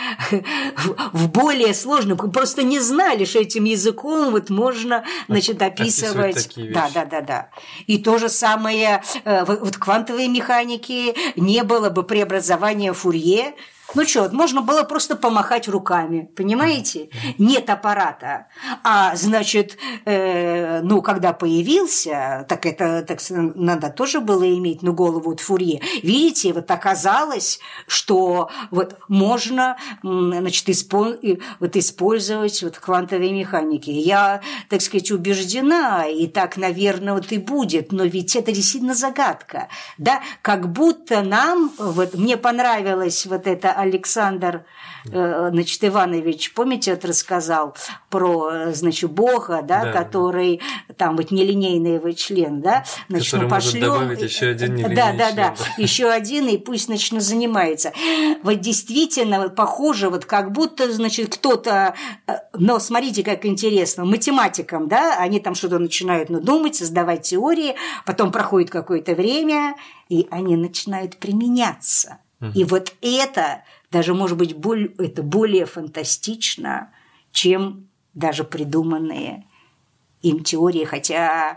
Speaker 2: в более сложном, просто не знали, что этим языком вот можно, значит, описывать. Да, да, да, да. И то же самое вот в квантовой механике не было бы преобразования Фурье. Ну что, можно было просто помахать руками, понимаете? Нет аппарата. А значит, э, ну, когда появился, так это так, надо тоже было иметь, ну, голову от Фурье. Видите, вот оказалось, что вот можно, значит, испол... вот использовать вот в квантовой механике. Я, так сказать, убеждена, и так, наверное, вот и будет, но ведь это действительно загадка, да? Как будто нам, вот мне понравилось вот это Александр, значит, Иванович, помните, вот рассказал про, значит, Бога, да, да, который там вот нелинейный его член, да, значит,
Speaker 1: который
Speaker 2: мы пошлем,
Speaker 1: может добавить еще один нелинейный
Speaker 2: да, да,
Speaker 1: член,
Speaker 2: да, да, еще один, и пусть, значит, ну, занимается. Вот действительно похоже, вот как будто, значит, кто-то, но смотрите, как интересно, математикам, да, они там что-то начинают, ну, думать, создавать теории, потом проходит какое-то время, и они начинают применяться. Угу. И вот это даже, может быть, более, это более фантастично, чем даже придуманные им теории, хотя,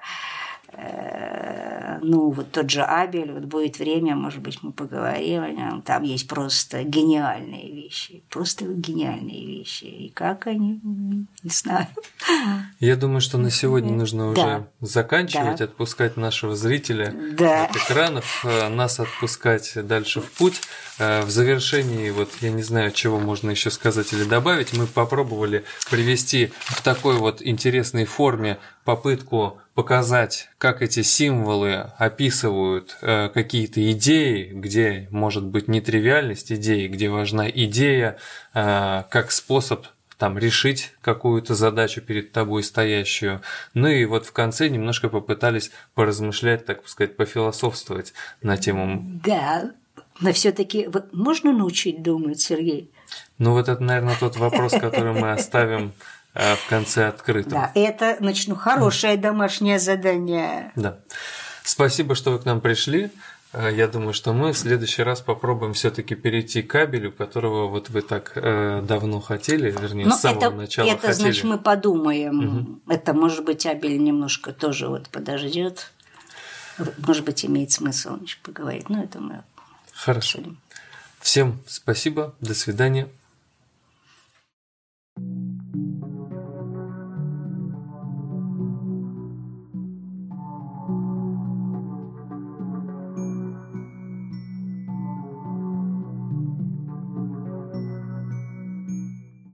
Speaker 2: э, ну, вот тот же Абель, вот будет время, может быть, мы поговорим о нем, там есть просто гениальные вещи, просто гениальные вещи, и как они, не знаю.
Speaker 1: Я думаю, что на сегодня нужно уже да. заканчивать, да. отпускать нашего зрителя да. от экранов, нас отпускать дальше в путь. В завершении, вот я не знаю, чего можно еще сказать или добавить, мы попробовали привести в такой вот интересной форме попытку показать, как эти символы описывают э, какие-то идеи, где может быть нетривиальность идеи, где важна идея э, как способ там решить какую-то задачу перед тобой стоящую. Ну и вот в конце немножко попытались поразмышлять, так сказать, пофилософствовать на тему.
Speaker 2: Да, но все-таки вот можно научить думать, Сергей?
Speaker 1: Ну вот это, наверное, тот вопрос, который мы оставим в конце открытым.
Speaker 2: Да, это, значит, ну, хорошее домашнее задание.
Speaker 1: Да. Спасибо, что вы к нам пришли. Я думаю, что мы в следующий раз попробуем все-таки перейти к кабелю, которого вот вы так э, давно хотели, вернее,
Speaker 2: Но
Speaker 1: с самого
Speaker 2: это,
Speaker 1: начала
Speaker 2: это,
Speaker 1: хотели.
Speaker 2: значит, мы подумаем.
Speaker 1: Угу.
Speaker 2: Это, может быть, Абель немножко тоже вот подождет. Может быть, имеет смысл поговорить. Но это мы...
Speaker 1: Хорошо.
Speaker 2: Обсудим.
Speaker 1: Всем спасибо. До свидания.